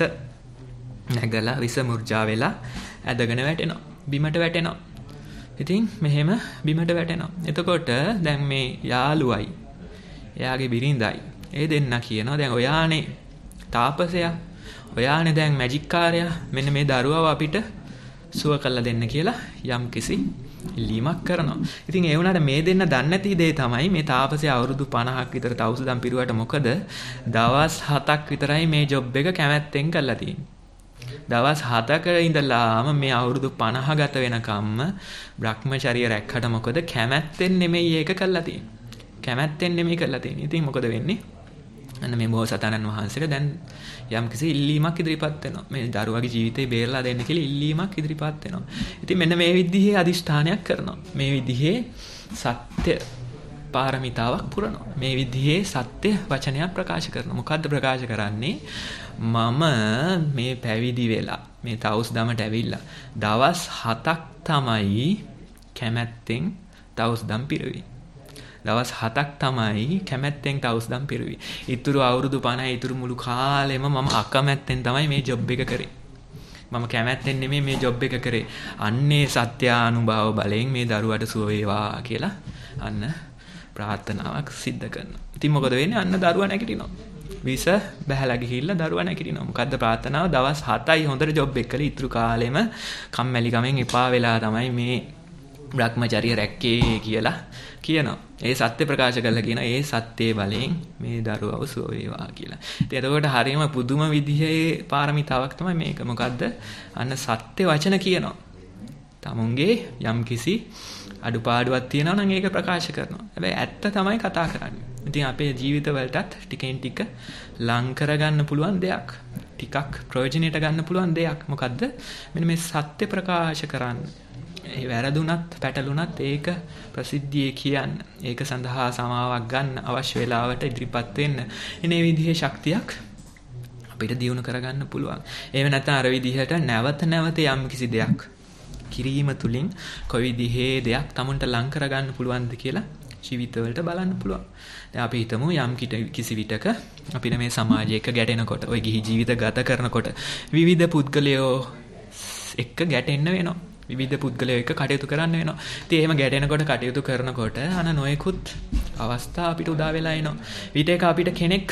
නැගලා විස මුර්ජා වෙලා ඇදගෙන වැටෙනවා. බිමට වැටෙනවා. ඉතින් මෙහෙම බිමට වැටෙනවා. එතකොට දැන් මේ යාළුවයි එයාගේ බිරිඳයි ඒ දෙන්න කියනවා දැන් ඔයානේ තාපසයා, ඔයානේ දැන් මැජික් කාර්යයා, මෙන්න මේ දරුවව අපිට සුව කරලා දෙන්න කියලා යම් කිසි ඉල්ලීමක් කරනවා. ඉතින් ඒ වුණාට මේ දෙන්න දන්නේ නැති දේ තමයි මේ තාපසයා අවුරුදු පනහක් විතර තවුසුදම් පිරුවට මොකද දවස් හතක් විතරයි මේ ජොබ් එක කැමැත්තෙන් කරලා තියෙන්නේ. දවස් හතක ඉඳලාම මේ අවුරුදු පනහ ගත වෙනකම්ම බ්‍රහ්මචර්ය රැක්කට මොකද කැමැත්තෙන් නෙමෙයි ඒක කරලා තියෙන්නේ. කැමැත්තෙන් නෙමෙයි කරලා තියෙන්නේ. ඉතින් මොකද වෙන්නේ? අන්න මේ බෝසතාණන් වහන්සේට දැන් යම් කිසි ඉල්ලීමක් ඉදිරිපත් වෙනවා. මේ දරුවගේ ජීවිතේ බේරලා දෙන්න කියලා ඉල්ලීමක් ඉදිරිපත් වෙනවා. ඉතින් මෙන්න මේ විදිහේ අදිෂ්ඨානයක් කරනවා. මේ විදිහේ සත්‍ය පාරමිතාවක් පුරනවා. මේ විදිහේ සත්‍ය වචනයක් ප්‍රකාශ කරනවා. මොකද්ද ප්‍රකාශ කරන්නේ? මම මේ පැවිදි වෙලා මේ තවුස්දමට ඇවිල්ලා දවස් හතක් තමයි කැමැත්තෙන් තවුස්දම් පිරුවේ. දවස් හතක් තමයි කැමැත්තෙන් තවුස්දම් පිරුවේ. ඊතුරු අවුරුදු පනහ ඊතුරු මුළු කාලෙම මම අකමැත්තෙන් තමයි මේ ජොබ් එක කරේ. මම කැමැත්තෙන් නෙමෙයි මේ ජොබ් එක කරේ. අන්නේ සත්‍යානුභව බලයෙන් මේ දරුවට සුව වේවා කියලා අන්න ප්‍රාර්ථනාවක් සිද්ධ කරනවා. ඉතින් මොකද වෙන්නේ? අන්න දරුවා නැගිටිනවා. විස බහැලා ගිහිල්ලා දරුවා නැගිටිනවා. මොකද්ද ප්‍රාර්ථනාව? දවස් හතයි හොඳට ජොබ් එක කළේ. ඊතුරු කාලෙම කම්මැලි කමෙන් එපා වෙලා තමයි මේ බ්‍රහ්මචර්ය රැක්කේ කියලා කියනවා. ඒ සත්‍ය ප්‍රකාශ කරලා කියන ඒ සත්‍යයේ බලයෙන් මේ දරුවව සුව වේවා කියලා. ඉතින් එතකොට හරියම පුදුම විදිහේ පාරමිතාවක් තමයි මේක. මොකද්ද? අන්න සත්‍ය වචන කියනවා. තමුන්ගේ යම් කිසි අඩුපාඩුවක් තියෙනවා නම් ඒක ප්‍රකාශ කරනවා. හැබැයි ඇත්ත තමයි කතා කරන්නේ. ඉතින් අපේ ජීවිතවලටත් ටිකෙන් ටික ලං කරගන්න පුළුවන් දෙයක්. ටිකක් ප්‍රයෝජනෙට ගන්න පුළුවන් දෙයක්. මොකද්ද? මෙන්න මේ සත්‍ය ප්‍රකාශ කරන්න. ඒ වැරදුනත් පැටලුනත් ඒක ප්‍රසිද්ධියේ කියන්න. ඒක සඳහා සමාවක් ගන්න අවශ්‍ය වෙලාවට ඉදිරිපත් වෙන්න. එනේ විදිහේ ශක්තියක් අපිට දියුණු කරගන්න පුළුවන්. එහෙම නැත්නම් අර විදිහට නැවත නැවත යම් කිසි දෙයක් කිරීම තුලින් කොයි විදිහේ දෙයක් tamunට ලං කරගන්න පුළුවන්ද කියලා ජීවිතවලට බලන්න පුළුවන්. දැන් අපි හිතමු යම් කිසි විටක අපිට මේ සමාජයක ගැටෙනකොට, ওই ගිහි ජීවිත ගත කරනකොට විවිධ පුද්ගලයෝ එක්ක ගැටෙන්න වෙනවා. විවිධ පුද්ගලයෝ එක්ක කටයුතු කරන්න වෙනවා. ඉතින් එහෙම ගැටෙනකොට කටයුතු කරනකොට අන නොයෙකුත් අවස්ථා අපිට උදා වෙලා එනවා. විටක අපිට කෙනෙක්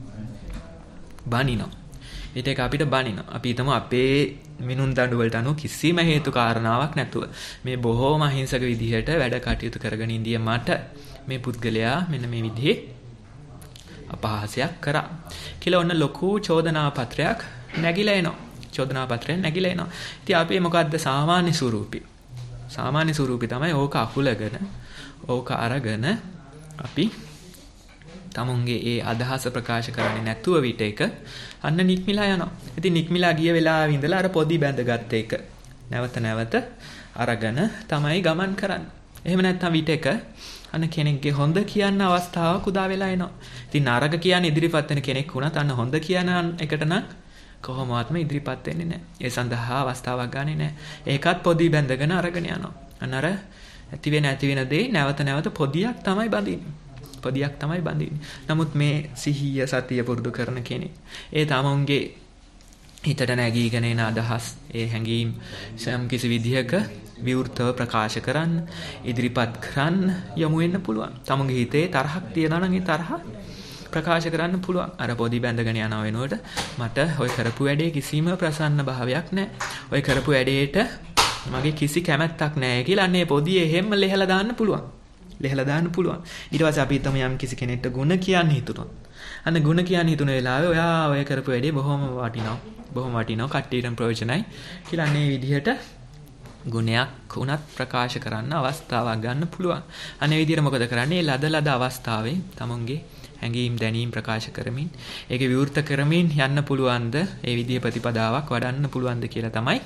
බනිනවා. විටක අපිට බනිනවා. අපි හිතමු අපේ මිනුම් දඬු වලට අනුව කිසිම හේතු කාරණාවක් නැතුව මේ බොහෝම අහිංසක විදිහට වැඩ කටයුතු කරගෙන ඉඳිය මට මේ පුද්ගලයා මෙන්න මේ විදිහේ අපහාසයක් කරා කියලා ඔන්න ලොකු චෝදනා පත්‍රයක් නැගිලා එනවා. චෝදනා පත්‍රයෙන් නැගිලා එනවා. ඉතින් අපි මොකද්ද සාමාන්‍ය ස්වරූපي. සාමාන්‍ය ස්වරූපي තමයි ඕක අකුලගෙන ඕක අරගෙන අපි තමුන්ගේ ඒ අදහස ප්‍රකාශ කරන්නේ නැතුව විට එක අන්න නික්මිලා යනවා. ඉතින් නික්මිලා ගිය වෙලාවෙ ඉඳලා අර පොඩි බැඳගත්ත එක නැවත නැවත අරගෙන තමයි ගමන් කරන්නේ. එහෙම නැත්නම් විට එක අන්න කෙනෙක්ගේ හොඳ කියන්න අවස්ථාවක් උදා වෙලා එනවා. ඉතින් නරක කියන්නේ ඉදිරිපත් වෙන කෙනෙක් වුණත් අන්න හොඳ කියන එකට නම් කොහොමවත්ම ඉදිරිපත් වෙන්නේ නැහැ. ඒ සඳහා අවස්ථාවක් ගන්නෙ නැහැ. ඒකත් පොඩි බැඳගෙන අරගෙන යනවා. අන්න අර ඇති වෙන ඇති වෙන දේ නැවත නැවත පොදියක් තමයි බඳින්නේ. පොදියක් තමයි බඳින්නේ. නමුත් මේ සිහිය සතිය පුරුදු කරන කෙනෙක් ඒ තමන්ගේ හිතට නැගීගෙන එන අදහස්, ඒ හැඟීම් යම් කිසි විදිහක විවෘතව ප්‍රකාශ කරන්න, ඉදිරිපත් කරන්න යොමු වෙන්න පුළුවන්. තමුන්ගේ හිතේ තරහක් තියනවා නම් ඒ තරහ ප්‍රකාශ කරන්න පුළුවන්. අර පොඩි බැඳගෙන යන වෙනකොට මට ඔය කරපු වැඩේ කිසිම ප්‍රසන්න භාවයක් නැහැ. ඔය කරපු වැඩේට මගේ කිසි කැමැත්තක් නැහැ කියලා අන්නේ පොඩි එහෙම ලෙහලා දාන්න පුළුවන්. ලෙහලා දාන්න පුළුවන්. ඊට පස්සේ අපි හිතමු යම් කිසි කෙනෙක්ට ಗುಣ කියන්න හිතුනොත්. අන්න ಗುಣ කියන්න හිතුන වෙලාවේ ඔයා ඔය කරපු වැඩේ බොහොම වටිනවා. බොහොම වටිනවා. කට්ටියටම ප්‍රයෝජනයි කියලා අන්නේ විදිහට ගුණයක් උනත් ප්‍රකාශ කරන්න අවස්ථාවක් ගන්න පුළුවන්. අනේ විදිහට මොකද කරන්නේ? ලද ලද අවස්ථාවේ තමුන්ගේ හැඟීම් දැනීම් ප්‍රකාශ කරමින් ඒකේ විවෘත කරමින් යන්න පුළුවන්ද? ඒ විදිහේ ප්‍රතිපදාවක් වඩන්න පුළුවන්ද කියලා තමයි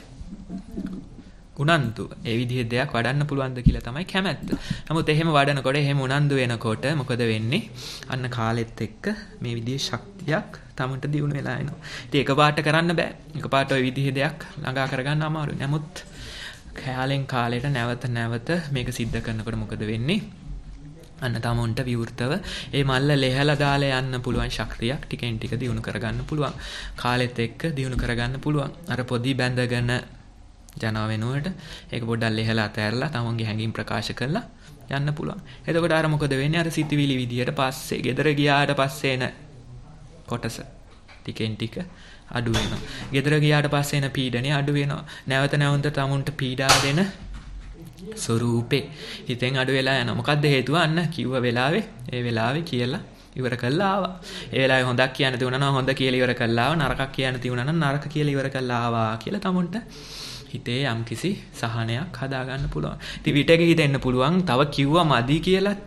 උනන්දු. ඒ විදිහේ දෙයක් වඩන්න පුළුවන්ද කියලා තමයි කැමැත්ත. නමුත් එහෙම වඩනකොට එහෙම උනන්දු වෙනකොට මොකද වෙන්නේ? අන්න කාලෙත් එක්ක මේ විදිහේ ශක්තියක් තමන්ට දියුණු වෙලා එනවා. ඉතින් එකපාරට කරන්න බෑ. එකපාරට ওই විදිහේ දෙයක් ළඟා කරගන්න අමාරුයි. නමුත් කාලෙන් කාලයට නැවත නැවත මේක සිද්ධ කරනකොට මොකද වෙන්නේ? අන්න තමන්ට විවෘතව ඒ මල්ල ලෙහලා දාලා යන්න පුළුවන් ශක්තියක් ටිකෙන් ටික දියුණු කරගන්න පුළුවන්. කාලෙත් එක්ක දියුණු කරගන්න පුළුවන්. අර පොඩි බැඳගෙන ජනව වෙනුවට ඒක පොඩ්ඩක් ලෙහලා අතහැරලා තමන්ගේ හැඟීම් ප්‍රකාශ කරලා යන්න පුළුවන්. එතකොට අර මොකද වෙන්නේ? අර සිතුවිලි විදියට පස්සේ ගෙදර ගියාට පස්සේ එන කොටස ටිකෙන් ටික අඩු වෙනවා. ගෙදර ගියාට පස්සේ එන පීඩනය අඩු වෙනවා. නැවත නැවත තමුන්ට පීඩා දෙන ස්වරූපේ හිතෙන් අඩු වෙලා යනවා. මොකද්ද හේතුව? අන්න කිව්ව වෙලාවේ ඒ වෙලාවේ කියලා ඉවර කළා ආවා. ඒ වෙලාවේ හොඳක් කියන්න තියුණා නම් හොඳ කියලා ඉවර කළා ආවා. නරකක් කියන්න තියුණා නම් නරක කියලා ඉවර කළා ආවා කියලා තමුන්ට හිතේ යම්කිසි සහනයක් හදාගන්න පුළුවන්. ඉතින් විටක හිතෙන්න පුළුවන් තව කිව්වා මදි කියලාත්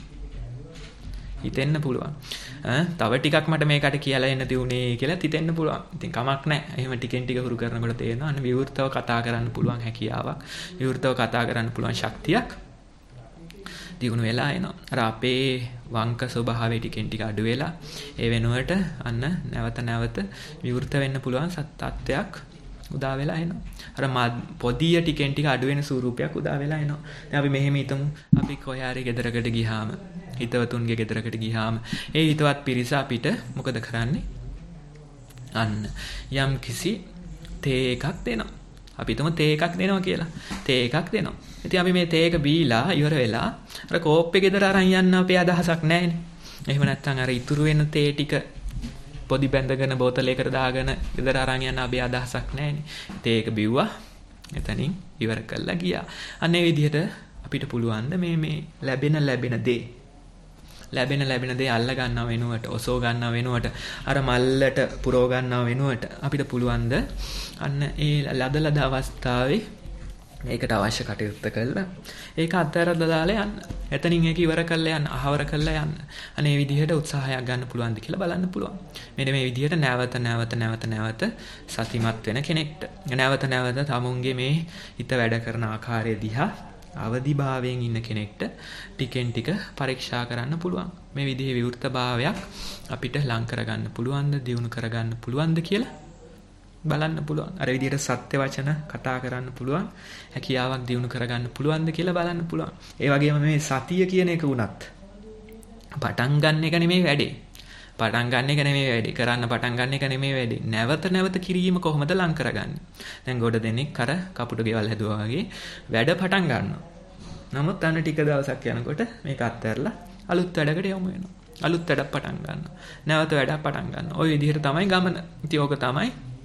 හිතෙන්න පුළුවන්. තව ටිකක් මට මේකට කියලා එන්න තියුනේ කියලා හිතෙන්න පුළුවන්. ඉතින් කමක් නැහැ. එහෙම ටිකෙන් ටික හුරු කරනකොට තේරෙනවා අන්න විවෘතව කතා කරන්න පුළුවන් හැකියාවක්, විවෘතව කතා කරන්න පුළුවන් ශක්තියක් දියුණු වෙලා එනවා. අර අපේ වංක ස්වභාවය ටිකෙන් ටික අඩු වෙලා ඒ වෙනුවට අන්න නැවත නැවත විවෘත වෙන්න පුළුවන් සත්‍යයක් උදා වෙලා එනවා. අර පොදිය ටිකෙන් ටික අඩු වෙන ස්වරූපයක් උදා වෙලා එනවා. දැන් අපි මෙහෙම හිතමු අපි කොහේ හරි ගෙදරකට ගියාම හිතවතුන්ගේ ගෙදරකට ගියාම ඒ හිතවත් පිරිස අපිට මොකද කරන්නේ? අන්න යම් කිසි තේ එකක් දෙනවා. අපි හිතමු තේ එකක් දෙනවා කියලා. තේ එකක් දෙනවා. ඉතින් අපි මේ තේ එක බීලා ඉවර වෙලා අර කෝප්පේ ගෙදර අරන් යන්න අපේ අදහසක් නැහැනේ. එහෙම නැත්නම් අර ඉතුරු වෙන තේ ටික පොඩි බැඳගෙන බෝතලයකට දාගෙන ගෙදර අරන් යන්න අපේ අදහසක් නැහැනේ. තේ එක බිව්වා. එතනින් ඉවර කළා ගියා. අන්න ඒ විදිහට අපිට පුළුවන් මේ මේ ලැබෙන ලැබෙන දේ ලැබෙන ලැබෙන දේ අල්ල ගන්නව වෙනුවට ඔසෝ ගන්නව වෙනුවට අර මල්ලට පුරව ගන්නව වෙනුවට අපිට පුළුවන් ද අන්න ඒ ලද ලද අවස්ථාවේ ඒකට අවශ්‍ය කටයුත්ත කළා ඒක අත්හැරලා දාලා යන්න. එතනින් ඒක ඉවර කරලා යන්න, අහවර කරලා යන්න. අනේ මේ විදිහට උත්සාහයක් ගන්න පුළුවන්ද කියලා බලන්න පුළුවන්. මෙන්න මේ විදිහට නැවත නැවත නැවත නැවත සතිමත් වෙන කෙනෙක්ට නැවත නැවත තමුන්ගේ මේ හිත වැඩ කරන ආකාරය දිහා අවදිභාවයෙන් ඉන්න කෙනෙක්ට ටිකෙන් ටික පරීක්ෂා කරන්න පුළුවන්. මේ විදිහේ විවෘතභාවයක් අපිට ලං කරගන්න පුළුවන්ද, දියුණු කරගන්න පුළුවන්ද කියලා බලන්න පුළුවන්. අර විදිහට සත්‍ය වචන කතා කරන්න පුළුවන්, හැකියාවක් දියුණු කරගන්න පුළුවන්ද කියලා බලන්න පුළුවන්. ඒ වගේම මේ සතිය කියන එක උනත් පටන් ගන්න එක නෙමෙයි වැඩේ. පටන් ගන්න එක නෙමෙයි වැඩේ. කරන්න පටන් ගන්න එක නෙමෙයි වැඩේ. නැවත නැවත කිරීම කොහොමද ලං කරගන්නේ? දැන් ගොඩ දෙනෙක් අර කපුට ගෙවල් හැදුවා වගේ වැඩ පටන් ගන්නවා. නමුත් අන්න ටික දවසක් යනකොට මේක අත්හැරලා අලුත් වැඩකට යමු වෙනවා. අලුත් වැඩක් පටන් ගන්නවා. නැවත වැඩක් පටන් ගන්නවා. ওই විදිහට තමයි ගමන. ඉතින් ඕක තමයි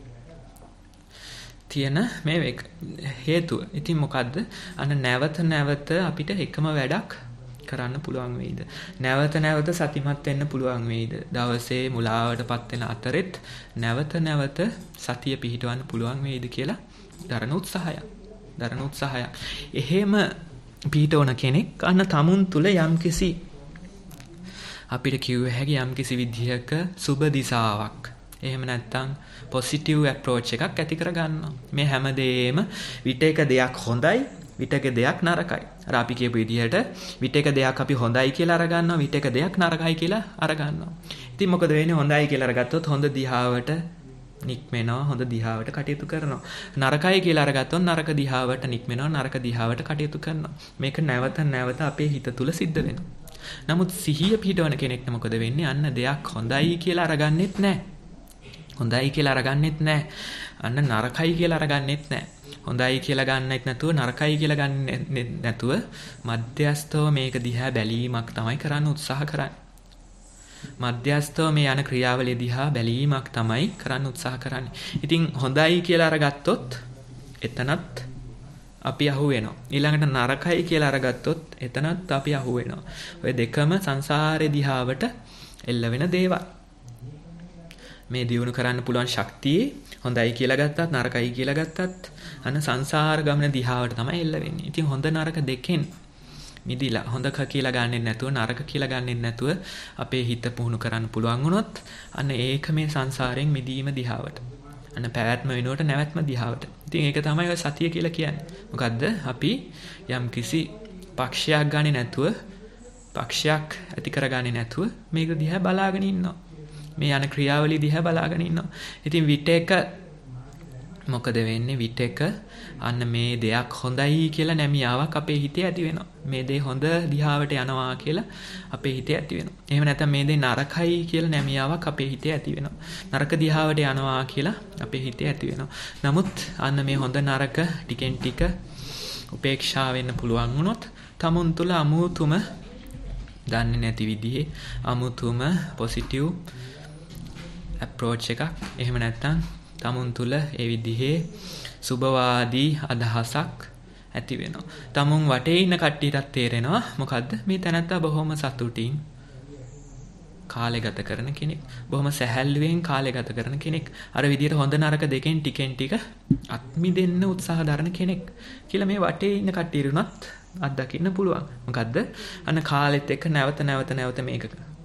තියෙන මේ හේතුව. ඉතින් මොකද්ද? අන්න නැවත නැවත අපිට එකම වැඩක් කරන්න පුළුවන් වෙයිද? නැවත නැවත සතිමත් වෙන්න පුළුවන් වෙයිද? දවසේ මුලාවටපත් වෙන අතරෙත් නැවත නැවත සතිය පිහිටවන්න පුළුවන් වෙයිද කියලා දරන උත්සාහයක්. දරන උත්සාහයක්. එහෙම පිහිටවන කෙනෙක් අන්න තමුන් තුල යම්කිසි අපිට කිව්ව හැකි යම්කිසි විදිහක සුබ දිශාවක්. එහෙම නැත්නම් පොසිටිව් අප්‍රෝච් එකක් ඇති කර ගන්නවා. මේ හැමදේම විට එක දෙයක් හොඳයි, විට එක දෙයක් නරකයි. අර අපි කියපු විදිහට විට එක දෙයක් අපි හොඳයි කියලා අර ගන්නවා, විට එක දෙයක් නරකයි කියලා අර ගන්නවා. ඉතින් මොකද වෙන්නේ? හොඳයි කියලා අරගත්තොත් හොඳ දිහාවට නික්මෙනවා, හොඳ දිහාවට කටයුතු කරනවා. නරකයි කියලා අරගත්තොත් නරක දිහාවට නික්මෙනවා, නරක දිහාවට කටයුතු කරනවා. මේක නැවත නැවත අපේ හිත තුල සිද්ධ වෙනවා. නමුත් සිහිය පිහිටවන කෙනෙක්ට මොකද වෙන්නේ? අන්න දෙයක් හොඳයි කියලා අරගන්නෙත් නැහැ. හොඳයි කියලා අරගන්නෙත් නැහැ. අන්න නරකයි කියලා අරගන්නෙත් නැහැ. හොඳයි කියලා ගන්නෙත් නැතුව නරකයි කියලා ගන්නෙත් නැතුව මධ්‍යස්තව මේක දිහා බැලීමක් තමයි කරන්න උත්සාහ කරන්නේ. මධ්‍යස්තව මේ යන ක්‍රියාවලිය දිහා බැලීමක් තමයි කරන්න උත්සාහ කරන්නේ. ඉතින් හොඳයි කියලා අරගත්තොත් එතනත් අපි අහු වෙනවා. ඊළඟට නරකයි කියලා අරගත්තොත් එතනත් අපි අහු වෙනවා. ඔය දෙකම සංසාරේ දිහාවට එල්ල වෙන දේවල්. මේ දියුණු කරන්න පුළුවන් ශක්තිය හොඳයි කියලා ගත්තත් නරකයි කියලා ගත්තත් අන්න සංසාර ගමන දිහාවට තමයි එල්ල වෙන්නේ. ඉතින් හොඳ නරක දෙකෙන් මිදිලා හොඳක කියලා ගන්නෙ නැතුව නරක කියලා ගන්නෙ නැතුව අපේ හිත පුහුණු කරන්න පුළුවන් වුණොත් අන්න ඒක මේ සංසාරයෙන් මිදීම දිහාවට. අන්න පැවැත්ම වෙනුවට නැවැත්ම දිහාවට. ඉතින් ඒක තමයි ඔය සතිය කියලා කියන්නේ. මොකද්ද? අපි යම් කිසි පක්ෂයක් ගන්නේ නැතුව පක්ෂයක් ඇති කරගන්නේ නැතුව මේක දිහා බලාගෙන ඉන්නවා. මේ යන ක්‍රියාවලිය දිහා බලාගෙන ඉන්නවා. ඉතින් විටේක මොකද වෙන්නේ? විටේක අන්න මේ දෙයක් හොඳයි කියලා නැමියාවක් අපේ හිතේ ඇති වෙනවා. මේ දේ හොඳ දිහාවට යනවා කියලා අපේ හිතේ ඇති වෙනවා. එහෙම නැත්නම් මේ දේ නරකයි කියලා නැමියාවක් අපේ හිතේ ඇති වෙනවා. නරක දිහාවට යනවා කියලා අපේ හිතේ ඇති වෙනවා. නමුත් අන්න මේ හොඳ නරක ටිකෙන් ටික උපේක්ෂා වෙන්න පුළුවන් වුණොත් තමුන් තුල අමුතුම දන්නේ නැති විදිහේ අමුතුම පොසිටිව් අප්‍රෝච් එකක් එහෙම නැත්නම් තමුන් තුල ඒ විදිහේ සුබවාදී අදහසක් ඇති වෙනවා. තමුන් වටේ ඉන්න කට්ටියටත් තේරෙනවා මොකද්ද මේ තැනත්තා බොහොම සතුටින් කාලය ගත කරන කෙනෙක්. බොහොම සැහැල්ලුවෙන් කාලය ගත කරන කෙනෙක්. අර විදිහට හොඳ නරක දෙකෙන් ටිකෙන් ටික අත්මිදෙන්න උත්සාහ දරන කෙනෙක් කියලා මේ වටේ ඉන්න කට්ටියරුණත් අත්දකින්න පුළුවන්. මොකද්ද? අන්න කාලෙත් එක්ක නැවත නැවත නැවත මේක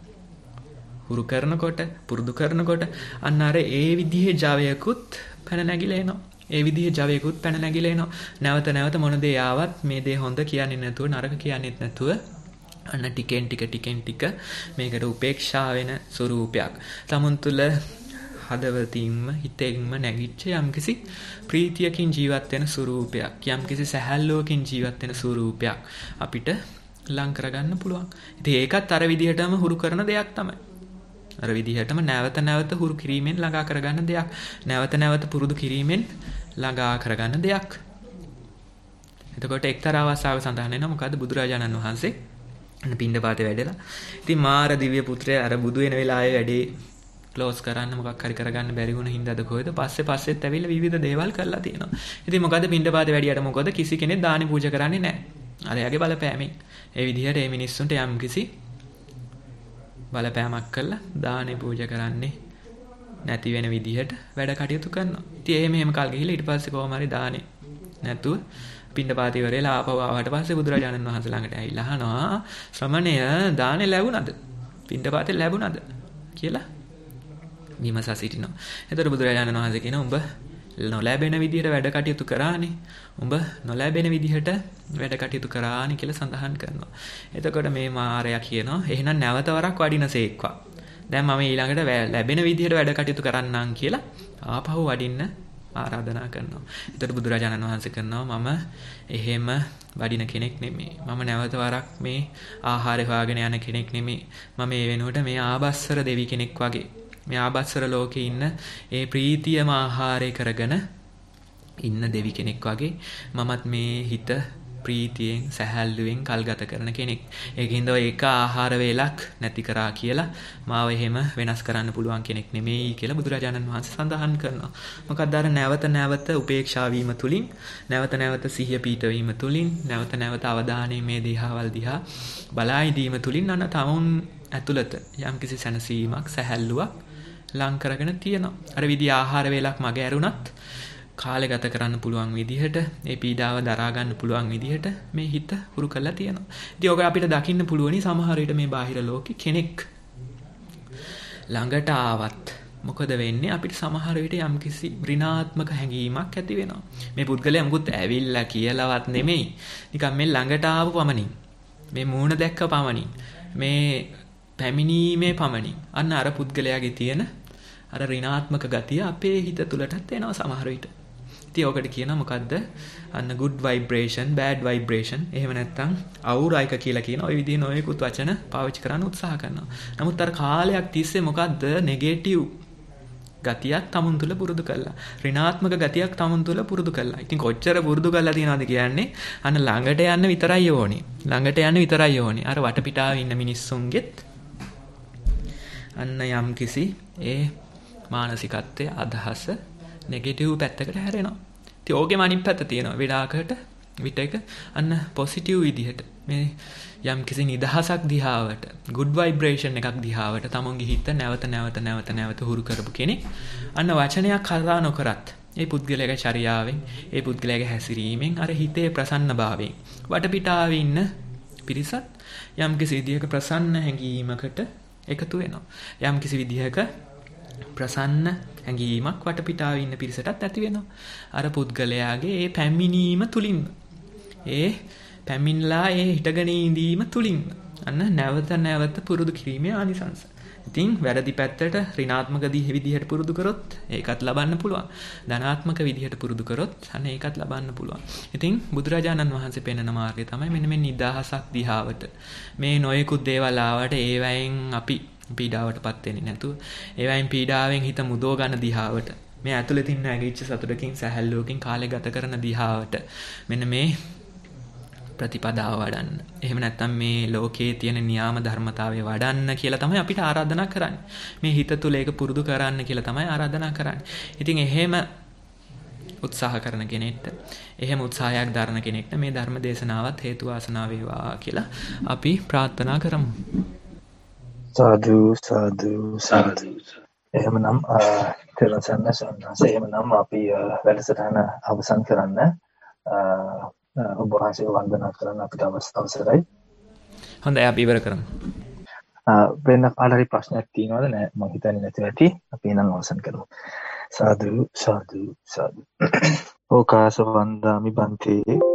හුරු කරනකොට පුරුදු කරනකොට අන්න අර ඒ විදිහේ ජවයකුත් පැන නැගිලා එනවා. ඒ විදිහේ ජවයකුත් පැන නැගිලා එනවා. නැවත නැවත මොන දේ ආවත් මේ දේ හොඳ කියන්නේ නැතුව නරක කියන්නේත් නැතුව අන්න ටිකෙන් ටික ටිකෙන් ටික මේකට උපේක්ෂා වෙන ස්වරූපයක්. තමුන් තුළ හදවතින්ම හිතෙන්ම නැගිච්ච යම්කිසි ප්‍රීතියකින් ජීවත් වෙන ස්වරූපයක්. යම්කිසි සැහැල්ලුවකින් ජීවත් වෙන ස්වරූපයක් අපිට ලං කරගන්න පුළුවන්. ඉතින් ඒකත් අර විදිහටම හුරු කරන දෙයක් තමයි. අර විදිහටම නැවත නැවත හුරු කිරීමෙන් ළඟා කරගන්න දෙයක්. නැවත නැවත පුරුදු කිරීමෙන් ළඟා කරගන්න දෙයක්. එතකොට එක්තරා අවස්ථාවක සඳහන් වෙනවා මොකද්ද? බුදුරජාණන් වහන්සේ අන්න පිණ්ඩපාතේ වැඩලා. ඉතින් මාර දිව්‍ය පුත්‍රයා අර බුදු වෙන වෙලාවේ වැඩේ ක්ලෝස් කරන්න මොකක් හරි කරගන්න බැරි වුණ හින්දාද කොහෙද පස්සේ පස්සෙත් ඇවිල්ලා විවිධ දේවල් කරලා තියෙනවා. ඉතින් මොකද පිණ්ඩපාතේ වැඩියට මොකද කිසි කෙනෙක් දානි පූජා කරන්නේ නැහැ. අර යාගේ බලපෑමෙන්. ඒ විදිහට මේ මිනිස්සුන්ට යම් කිසි බලපෑමක් කළා දානේ පූජා කරන්නේ නැති වෙන විදිහට වැඩ කටයුතු කරනවා. ඉතින් එහෙම එහෙම කල් ගිහිල්ලා ඊට පස්සේ කොහොම හරි දානේ නැතුව පිණ්ඩපාතේ ඉවරලා ආපහු ආවට පස්සේ බුදුරජාණන් වහන්සේ ළඟට ඇවිල්ලා අහනවා ශ්‍රමණය දානේ ලැබුණාද? පිණ්ඩපාතේ ලැබුණාද කියලා විමසා සිටිනවා. එතකොට බුදුරජාණන් වහන්සේ කියනවා උඹ නොලැබෙන විදිහට වැඩ කටයුතු කරානේ. උඹ නොලැබෙන විදිහට වැඩ කටයුතු කරානේ කියලා සඳහන් කරනවා. එතකොට මේ මාරයා කියනවා එහෙනම් නැවත වරක් වඩිනසේක්වා. දැන් මම ඊළඟට ලැබෙන විදිහට වැඩ කටයුතු කරන්නම් කියලා ආපහු වඩින්න ආරාධනා කරනවා. එතකොට බුදුරජාණන් වහන්සේ කරනවා මම එහෙම වඩින කෙනෙක් නෙමෙයි. මම නැවත වරක් මේ ආහාරය හොයාගෙන යන කෙනෙක් නෙමෙයි. මම මේ වෙනුවට මේ ආබස්සර දෙවි කෙනෙක් වගේ මේ ආබස්සර ලෝකේ ඉන්න ඒ ප්‍රීතියම ආහාරය කරගෙන ඉන්න දෙවි කෙනෙක් වගේ මමත් මේ හිත ප්‍රීතියෙන් සැහැල්ලුවෙන් කල්ගත කරන කෙනෙක්. ඒකින්ද ඔය එක ආහාර වේලක් නැති කරා කියලා මාව එහෙම වෙනස් කරන්න පුළුවන් කෙනෙක් නෙමෙයි කියලා බුදුරජාණන් වහන්සේ සඳහන් කරනවා. මොකද අර නැවත නැවත උපේක්ෂා වීම තුලින් නැවත නැවත සිහිය පීඨවීම තුලින් නැවත නැවත අවධානය මේ දිහාවල් දිහා බලා ඉදීම තුලින් අන්න තමුන් ඇතුළත යම්කිසි සැනසීමක් සැහැල්ලුවක් ලං කරගෙන තියෙනවා. අර විදිහ ආහාර වේලක් මගේ ඇරුණත් කාලය ගත කරන්න පුළුවන් විදිහට ඒ පීඩාව දරා ගන්න පුළුවන් විදිහට මේ හිත හුරු කරලා තියෙනවා. ඉතින් ඔක අපිට දකින්න පුළුවනි සමහර විට මේ බාහිර ලෝකෙ කෙනෙක් ළඟට ආවත් මොකද වෙන්නේ අපිට සමහර විට යම්කිසි ඍණාත්මක හැඟීමක් ඇති වෙනවා. මේ පුද්ගලයා මුකුත් ඇවිල්ලා කියලාවත් නෙමෙයි. නිකන් මේ ළඟට ආව පමණින් මේ මූණ දැක්ක පමණින් මේ පැමිණීමේ පමණින් අන්න අර පුද්ගලයාගේ තියෙන අර ඍණාත්මක ගතිය අපේ හිත තුලටත් එනවා සමහර විට. ඉතින් ඔකට කියනවා මොකද්ද? අන්න good vibration, bad vibration. එහෙම නැත්නම් අවුරයික කියලා කියන ওই විදිහේ නොයෙකුත් වචන පාවිච්චි කරන්න උත්සාහ කරනවා. නමුත් අර කාලයක් තිස්සේ මොකද්ද? negative ගතියක් තමුන් තුළ පුරුදු කළා. ඍණාත්මක ගතියක් තමුන් තුළ පුරුදු කළා. ඉතින් කොච්චර පුරුදු කරලා තියනවද කියන්නේ අන්න ළඟට යන්න විතරයි ඕනේ. ළඟට යන්න විතරයි ඕනේ. අර වටපිටාවේ ඉන්න මිනිස්සුන්ගෙත් අන්න යම් කිසි ඒ මානසිකත්වයේ අදහස නෙගටිව් පැත්තකට හැරෙනවා. ඉතින් ඕකෙම අනිත් පැත්ත තියෙනවා. විඩාකට විටක අන්න පොසිටිව් විදිහට මේ යම් කිසි නිදහසක් දිහාවට good vibration එකක් දිහාවට තමුන්ගේ හිත නැවත නැවත නැවත නැවත හුරු කරපු කෙනෙක් අන්න වචනයක් කතා නොකරත් ඒ පුද්ගලයාගේ චර්යාවෙන් ඒ පුද්ගලයාගේ හැසිරීමෙන් අර හිතේ ප්‍රසන්නභාවයෙන් වටපිටාවේ ඉන්න පිරිසත් යම් කිසි විදිහක ප්‍රසන්න හැඟීමකට එකතු වෙනවා. යම් කිසි විදිහක ප්‍රසන්න හැඟීමක් වටපිටාවේ ඉන්න පිරිසටත් ඇති වෙනවා. අර පුද්ගලයාගේ ඒ පැමිණීම තුලින්ම ඒ පැමිණලා ඒ හිටගෙන ඉඳීම තුලින්ම අන්න නැවත නැවත පුරුදු කිරීමේ ආනිසංස. ඉතින් වැරදි පැත්තට ඍණාත්මක විදිහට පුරුදු කරොත් ඒකත් ලබන්න පුළුවන්. ධනාත්මක විදිහට පුරුදු කරොත් අන්න ඒකත් ලබන්න පුළුවන්. ඉතින් බුදුරජාණන් වහන්සේ පෙන්වන මාර්ගය තමයි මෙන්න මේ නිදහසක් දිහාවට මේ නොයෙකුත් දේවල් ආවට ඒවයින් අපි පීඩාවටපත් වෙන්නේ නැතුව ඒවයින් පීඩාවෙන් හිත මුදව ගන්න දිහාවට මේ ඇතුළේ තින්න ඇගිච්ච සතුටකින් සැහැල්ලුවකින් කාලය ගත කරන දිහාවට මෙන්න මේ ප්‍රතිපදාව වඩන්න. එහෙම නැත්නම් මේ ලෝකයේ තියෙන න්‍යාම ධර්මතාවය වඩන්න කියලා තමයි අපිට ආරාධනා කරන්නේ. මේ හිත තුළ ඒක පුරුදු කරන්න කියලා තමයි ආරාධනා කරන්නේ. ඉතින් එහෙම උත්සාහ කරන කෙනෙක්ට එහෙම උත්සාහයක් දරන කෙනෙක්ට මේ ධර්ම දේශනාවත් හේතු වාසනා වේවා කියලා අපි ප්‍රාර්ථනා කරමු. සාදු සාදු සාදු. එහෙමනම් තෙරසන්න සන්නස එහෙමනම් අපි වැඩසටහන අවසන් කරන්න ඔබ වහන්සේ වන්දනා කරන්න අපිට අවසරයි. හොඳයි අපි ඉවර කරමු. වෙන කාටරි ප්‍රශ්නයක් තියෙනවද? නෑ මම හිතන්නේ නැති ඇති. අපි එහෙනම් අවසන් කරමු. සාදු සාදු සාදු. ඕකාස වන්දාමි බන්තේ